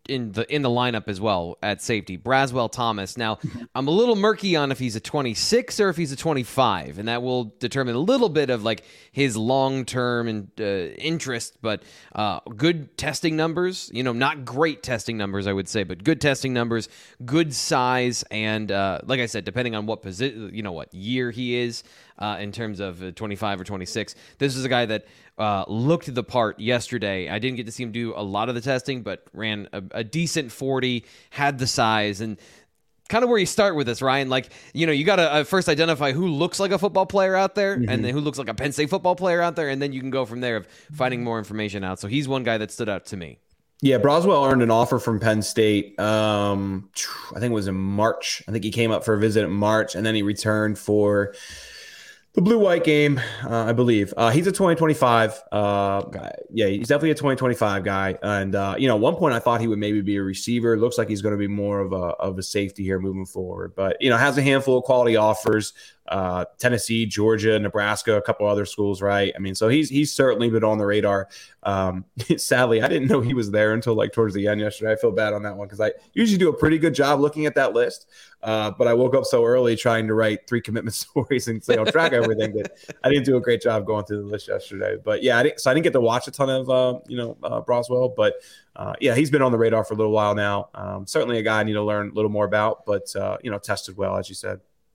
in the in the lineup as well at safety, Braswell Thomas. Now, I'm a little murky on if he's a twenty-six or if he's a twenty-five, and that will determine a little bit of like his long-term and uh, interest. But uh, good testing numbers, you know, not great testing numbers, I would say, but good testing numbers, good size, and uh, like I said, depending on what position, you know, what year he is uh, in terms of uh, twenty-five or twenty-six. This is a guy that uh, looked the part yesterday. I didn't get to see him do a lot of the testing, but ran a, a decent forty, had the size, and kind of where you start with this, Ryan. Like, you know, you got to uh, first identify who looks like a football player out there, mm-hmm. and then who looks like a Penn State football player out there, and then you can go from there of finding more information out. So he's one guy that stood out to me. Yeah, Braswell earned an offer from Penn State. Um, I think it was in March. I think he came up for a visit in March, and then he returned for the blue-white game, uh, I believe. Uh, he's a twenty twenty-five uh, guy. Yeah, he's definitely a twenty twenty-five guy. And, uh, you know, at one point I thought he would maybe be a receiver. Looks like he's going to be more of a of a safety here moving forward. But, you know, has a handful of quality offers. Uh, Tennessee, Georgia, Nebraska, a couple other schools, right? I mean, so he's he's certainly been on the radar. Um, sadly, I didn't know he was there until like towards the end yesterday. I feel bad on that one because I usually do a pretty good job looking at that list. Uh, but I woke up so early trying to write three commitment stories and stay on track of everything that I didn't do a great job going through the list yesterday. But yeah, I didn't, so I didn't get to watch a ton of uh, you know uh, Braswell, but uh, yeah, he's been on the radar for a little while now. Um, certainly a guy I need to learn a little more about, but uh, you know, tested well, as you said.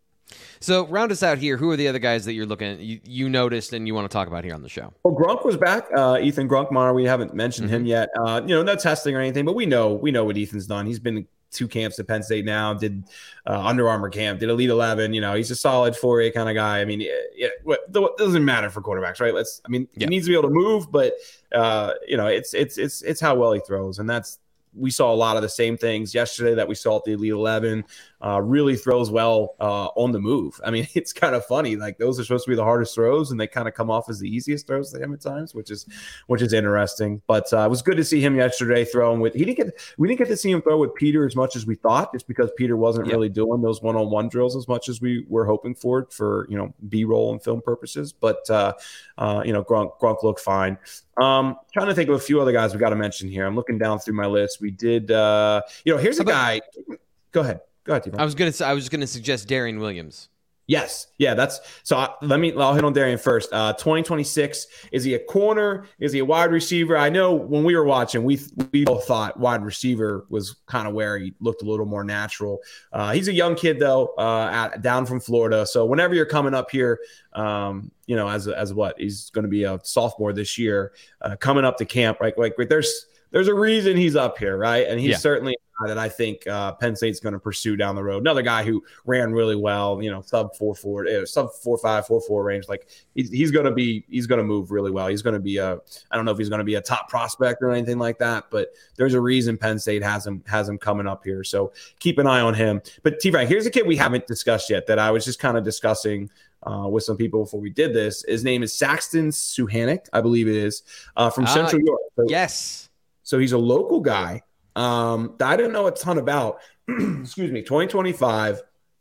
So round us out here. Who are the other guys that you're looking at, you, you noticed and you want to talk about here on the show? Well, Grunk was back. Uh, Ethan Grunkmeyer. We haven't mentioned mm-hmm. him yet. Uh, you know, no testing or anything, but we know we know what Ethan's done. He's been two camps at Penn State now. Did uh, Under Armour camp. Did Elite eleven. You know, he's a solid four A kind of guy. I mean, it, it, it doesn't matter for quarterbacks, right? Let's. I mean, yeah. he needs to be able to move, but uh, you know, it's it's it's it's how well he throws, and that's. We saw a lot of the same things yesterday that we saw at the Elite eleven. Uh, really throws well uh, on the move. I mean, it's kind of funny. Like those are supposed to be the hardest throws, and they kind of come off as the easiest throws to him at times, which is which is interesting. But uh, it was good to see him yesterday throwing with. He didn't get. We didn't get to see him throw with Peter as much as we thought, just because Peter wasn't yep. really doing those one-on-one drills as much as we were hoping for for you know B-roll and film purposes. But uh, uh, you know, Grunk, Grunk looked fine. Um, trying to think of a few other guys we got to mention here. I'm looking down through my list. We did, uh, you know, here's a guy. Go ahead. Go ahead, T-Bone. I was gonna. I was gonna suggest Darian Williams. Yes, yeah, that's so. I, let me. I'll hit on Darian first. Uh, twenty twenty-six. Is he a corner? Is he a wide receiver? I know when we were watching, we we both thought wide receiver was kind of where he looked a little more natural. Uh, he's a young kid though, uh, at, down from Florida. So whenever you're coming up here, um, you know, as as what he's going to be a sophomore this year, uh, coming up to camp, right? Like, like there's. There's a reason he's up here, right? And he's yeah. certainly a guy that I think uh, Penn State's going to pursue down the road. Another guy who ran really well, you know, sub four four, uh, sub four five, four four range. Like he's, he's going to be, he's going to move really well. He's going to be a, I don't know if he's going to be a top prospect or anything like that, but there's a reason Penn State has him has him coming up here. So keep an eye on him. But T-Frank, here's a kid we haven't discussed yet that I was just kind of discussing. Uh, with some people before we did this. His name is Saxton Suhanik, I believe it is, uh, from uh, Central York. So, yes. So he's a local guy um, that I didn't know a ton about. Excuse me, twenty twenty-five.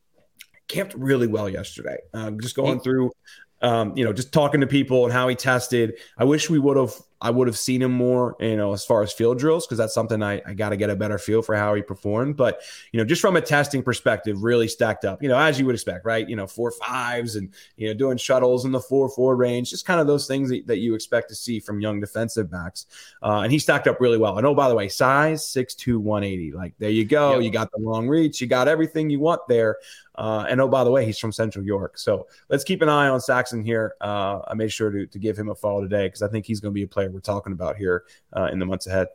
Camped really well yesterday. Uh, just going through, um, you know, just talking to people and how he tested. I wish we would have, I would have seen him more, you know, as far as field drills, because that's something I, I got to get a better feel for how he performed. But, you know, just from a testing perspective, really stacked up, you know, as you would expect, right? You know, four fives and, you know, doing shuttles in the four four range, just kind of those things that, that you expect to see from young defensive backs. Uh, and he stacked up really well. And oh, by the way, size six two, one eighty. Like, there you go. Yep. You got the long reach. You got everything you want there. Uh, and oh, by the way, he's from Central York. So let's keep an eye on Saxon here. Uh, I made sure to, to give him a follow today because I think he's going to be a player we're talking about here uh, in the months ahead.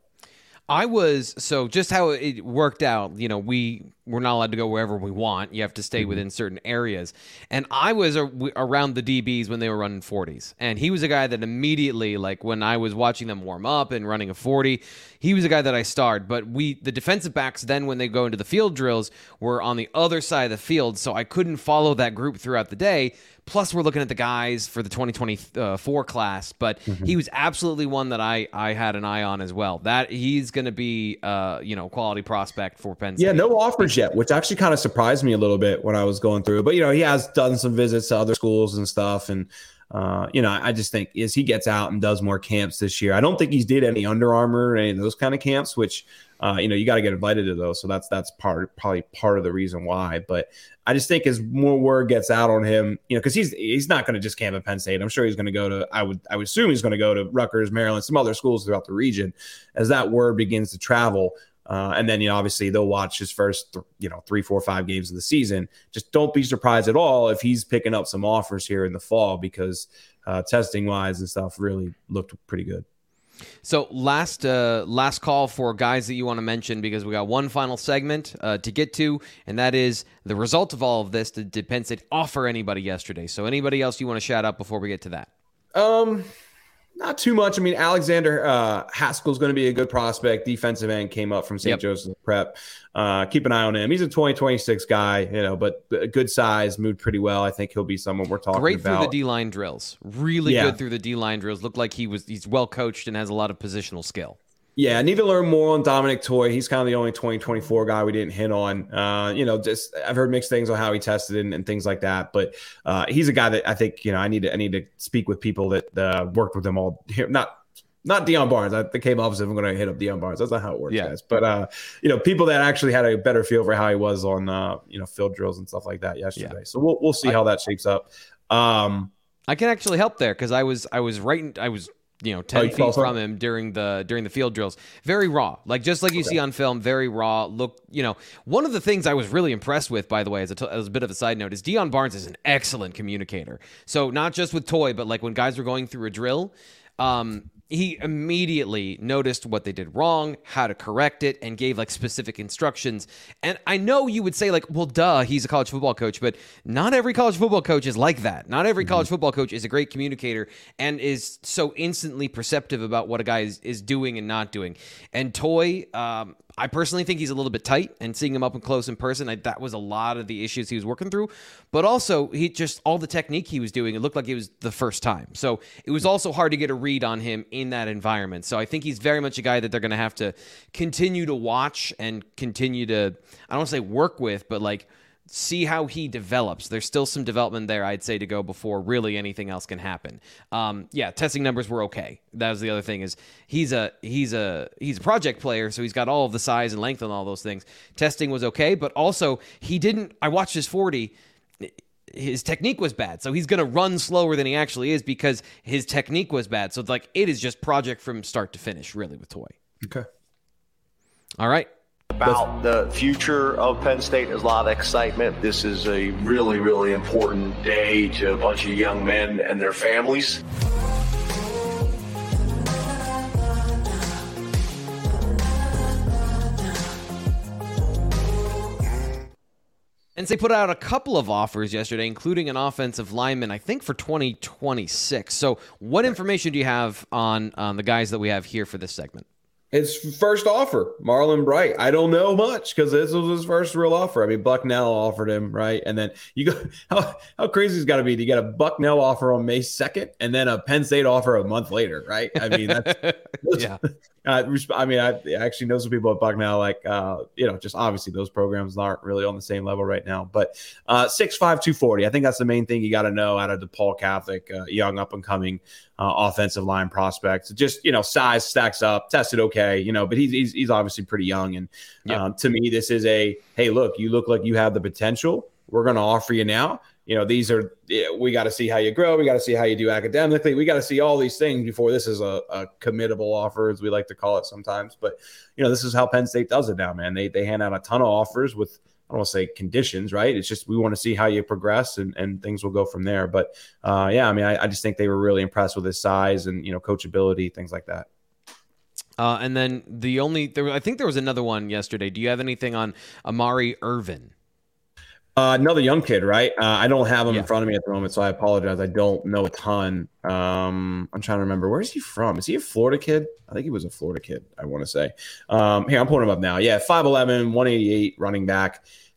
I was, so just how it worked out, you know, we, we're not allowed to go wherever we want. You have to stay mm-hmm. within certain areas. And I was a, around the D Bs when they were running forties. And he was a guy that immediately, like when I was watching them warm up and running a forty, he was a guy that I starred. But we, the defensive backs, then when they go into the field drills, were on the other side of the field. So I couldn't follow that group throughout the day. Plus, we're looking at the guys for the twenty twenty-four class, but mm-hmm. he was absolutely one that I, I had an eye on as well. That he's going to be, uh, you know, quality prospect for Penn State. Yeah, no offers yet, which actually kind of surprised me a little bit when I was going through. But you know, he has done some visits to other schools and stuff, and uh, you know, I just think as he gets out and does more camps this year, I don't think he's did any Under Armour or any of those kind of camps, which, uh, you know, you got to get invited to those. So that's that's part probably part of the reason why. But I just think as more word gets out on him, you know, because he's he's not going to just camp at Penn State. I'm sure he's going to go to I would I would assume he's going to go to Rutgers, Maryland, some other schools throughout the region. As that word begins to travel, uh, and then you know obviously they'll watch his first th- you know three, four, five games of the season. Just don't be surprised at all if he's picking up some offers here in the fall because uh, testing wise and stuff really looked pretty good. So last uh, last call for guys that you want to mention because we got one final segment uh, to get to, and that is the result of all of this. Did, did Penn State offer anybody yesterday? So anybody else you want to shout out before we get to that? Um, not too much. I mean, Alexander uh, Haskell's going to be a good prospect. Defensive end came up from Saint Yep. Joseph's Prep. Uh, keep an eye on him. He's a twenty twenty-six guy, you know, but a good size, moved pretty well. I think he'll be someone we're talking Great about. through the D-line drills. Really Yeah. good through the D-line drills. Looked like he was he's well coached and has a lot of positional skill. Yeah, I need to learn more on Dominic Toy. He's kind of the only twenty twenty-four guy we didn't hit on. Uh, you know, just I've heard mixed things on how he tested and, and things like that. But uh, he's a guy that I think you know I need to I need to speak with people that uh, worked with him all. Not not Deion Barnes. I came opposite. I'm going to hit up Deion Barnes. That's not how it works, Yeah. guys. But uh, you know, people that actually had a better feel for how he was on uh, you know field drills and stuff like that yesterday. Yeah. So we'll we'll see I, how that shapes up. Um, I can actually help there because I was I was right. In, I was. You know, ten Oh, you feet saw from him during the during the field drills. Very raw, like just like you okay. see on film. Very raw. Look, you know, one of the things I was really impressed with, by the way, as a, t- as a bit of a side note, is Deion Barnes is an excellent communicator. So not just with Toy, but like when guys were going through a drill, um, he immediately noticed what they did wrong, how to correct it, and gave like specific instructions. And I know you would say like, well, duh, he's a college football coach, but not every college football coach is like that. Not every mm-hmm. college football coach is a great communicator and is so instantly perceptive about what a guy is, is doing and not doing. And Toy, um, I personally think he's a little bit tight, and seeing him up and close in person, I, that was a lot of the issues he was working through. But also, he just all the technique he was doing, it looked like it was the first time. So it was also hard to get a read on him in that environment. So I think he's very much a guy that they're going to have to continue to watch and continue to, I don't want to say work with, but like see how he develops. There's still some development there, I'd say, to go before really anything else can happen. Um, yeah, testing numbers were okay. That was the other thing is he's a he's a he's a project player, so he's got all of the size and length and all those things. Testing was okay, but also he didn't. I watched his forty. His technique was bad, so he's going to run slower than he actually is because his technique was bad. So it's like it is just project from start to finish, really, with Toy. Okay. All right. About the future of Penn State, there's a lot of excitement. This is a really, really important day to a bunch of young men and their families. And they put out a couple of offers yesterday, including an offensive lineman, I think, for twenty twenty-six. So what information do you have on, on the guys that we have here for this segment? His first offer, Marlon Bright. I don't know much because this was his first real offer. I mean, Bucknell offered him, right? And then you go, how, how crazy it's got to be to get a Bucknell offer on May second and then a Penn State offer a month later, right? I mean, that's, that's yeah. Uh, I mean, I actually know some people at Bucknell, like, uh, you know, just obviously those programs aren't really on the same level right now. But uh, six five, two forty, I think that's the main thing you got to know out of DePaul Catholic, uh, young up-and-coming uh, offensive line prospects. Just, you know, size stacks up, tested okay, you know, but he's he's, he's obviously pretty young. And yep. um, to me, this is a, hey, look, you look like you have the potential. We're going to offer you now. You know, these are, we got to see how you grow. We got to see how you do academically. We got to see all these things before this is a, a committable offer, as we like to call it sometimes. But, you know, this is how Penn State does it now, man. They they hand out a ton of offers with, I don't want to say conditions, right? It's just we want to see how you progress and, and things will go from there. But, uh, yeah, I mean, I, I just think they were really impressed with his size and, you know, coachability, things like that. Uh, and then the only, there, I think there was another one yesterday. Do you have anything on Amari Irvin? Uh, another young kid, right? Uh, I don't have him yeah. in front of me at the moment, so I apologize. I don't know a ton. Um, I'm trying to remember. Where is he from? Is he a Florida kid? I think he was a Florida kid, I want to say. Um, here, I'm pulling him up now. Yeah, five eleven, one eighty-eight, running back.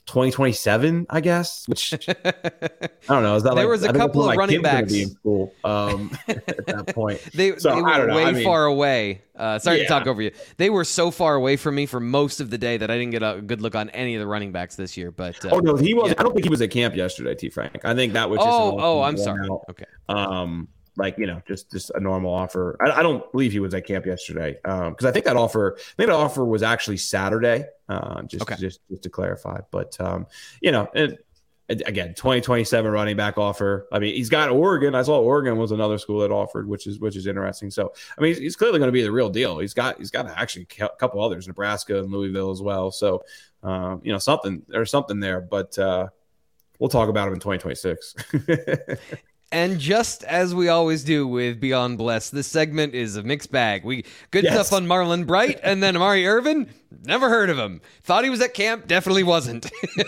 twenty twenty-seven, I guess, which I don't know. Is that there like, was a couple of running backs be in school um, at that point. they, so, they were I don't know. way I mean, far away. Uh, sorry yeah. to talk over you. They were so far away from me for most of the day that I didn't get a good look on any of the running backs this year. But uh, oh no, he was. Yeah. I don't think he was at camp yesterday, T. Frank. I think that was just. Oh, oh, I'm sorry. Out. Okay. Um, like you know, just just a normal offer. I, I don't believe he was at camp yesterday. Um, because I think that offer, I think that offer was actually Saturday. Uh, just okay. just just to clarify, but um, you know, and. Again, twenty twenty-seven running back offer. I mean, he's got Oregon. I saw Oregon was another school that offered, which is which is interesting. So, I mean, he's, he's clearly going to be the real deal. He's got he's got actually a couple others, Nebraska and Louisville as well. So, um, you know, something there's something there. But uh, we'll talk about him in twenty twenty-six. And just as we always do with Beyond Blessed, this segment is a mixed bag. We good yes. stuff on Marlon Bright, and then Amari Irvin. Never heard of him. Thought he was at camp. Definitely wasn't.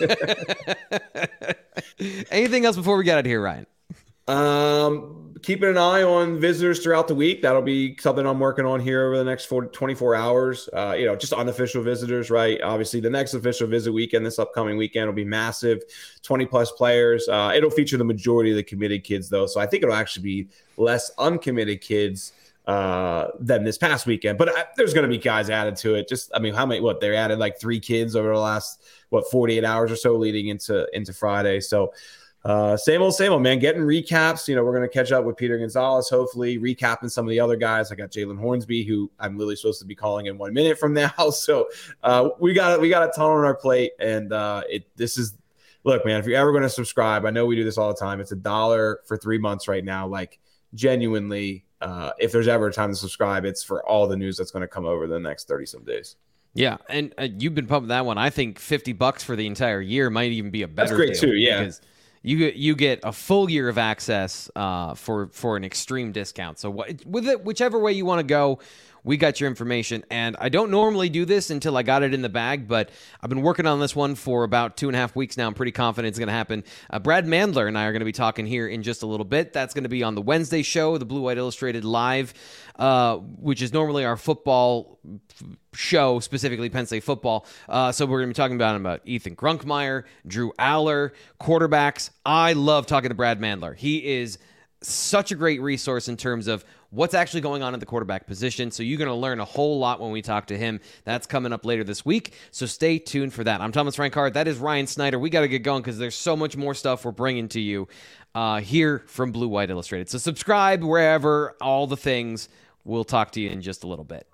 Anything else before we get out of here, Ryan? Um, keeping an eye on visitors throughout the week. That'll be something I'm working on here over the next twenty-four hours. Uh, you know, just unofficial visitors, right? Obviously, the next official visit weekend, this upcoming weekend, will be massive, twenty plus players. Uh, it'll feature the majority of the committed kids, though, so I think it'll actually be less uncommitted kids uh, than this past weekend. But uh, there's going to be guys added to it. Just, I mean, how many? What they added like three kids over the last what forty-eight hours or so leading into into Friday. So. Uh, same old, same old, man. Getting recaps. You know, we're going to catch up with Peter Gonzalez, hopefully, recapping some of the other guys. I got Jalen Hornsby, who I'm literally supposed to be calling in one minute from now. So uh, we got we got a ton on our plate, and uh, it this is look, man. If you're ever going to subscribe, I know we do this all the time. It's a dollar for three months right now. Like genuinely, uh, if there's ever a time to subscribe, it's for all the news that's going to come over the next thirty some days. Yeah, and uh, you've been pumping that one. I think fifty bucks for the entire year might even be a better. That's great deal too. Yeah. Because You get you get a full year of access uh, for for an extreme discount. So wh- with it, whichever way you want to go, we got your information. And I don't normally do this until I got it in the bag, but I've been working on this one for about two and a half weeks now. I'm pretty confident it's going to happen. Uh, Brad Mandler and I are going to be talking here in just a little bit. That's going to be on the Wednesday show, the Blue White Illustrated Live, uh, which is normally our football show, specifically Penn State football. Uh, so we're going to be talking about, about Ethan Grunkmeyer, Drew Aller, quarterbacks. I love talking to Brad Mandler. He is such a great resource in terms of what's actually going on at the quarterback position. So you're going to learn a whole lot when we talk to him. That's coming up later this week. So stay tuned for that. I'm Thomas Frankard. That is Ryan Snyder. We got to get going because there's so much more stuff we're bringing to you uh, here from Blue White Illustrated. So subscribe wherever, all the things. We'll talk to you in just a little bit.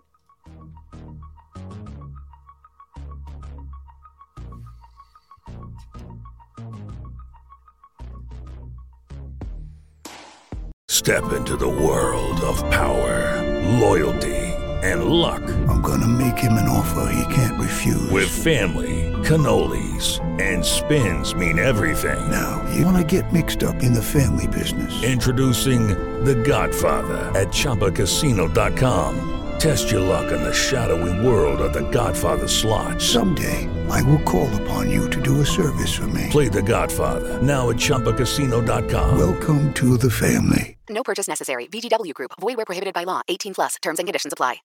Step into the world of power, loyalty, and luck. I'm gonna make him an offer he can't refuse. With family, cannolis, and spins mean everything. Now, you wanna get mixed up in the family business. Introducing The Godfather at Chumba Casino dot com. Test your luck in the shadowy world of The Godfather slot. Someday, I will call upon you to do a service for me. Play The Godfather, now at Chumba Casino dot com. Welcome to the family. No purchase necessary. V G W Group. Void where prohibited by law. eighteen plus. Terms and conditions apply.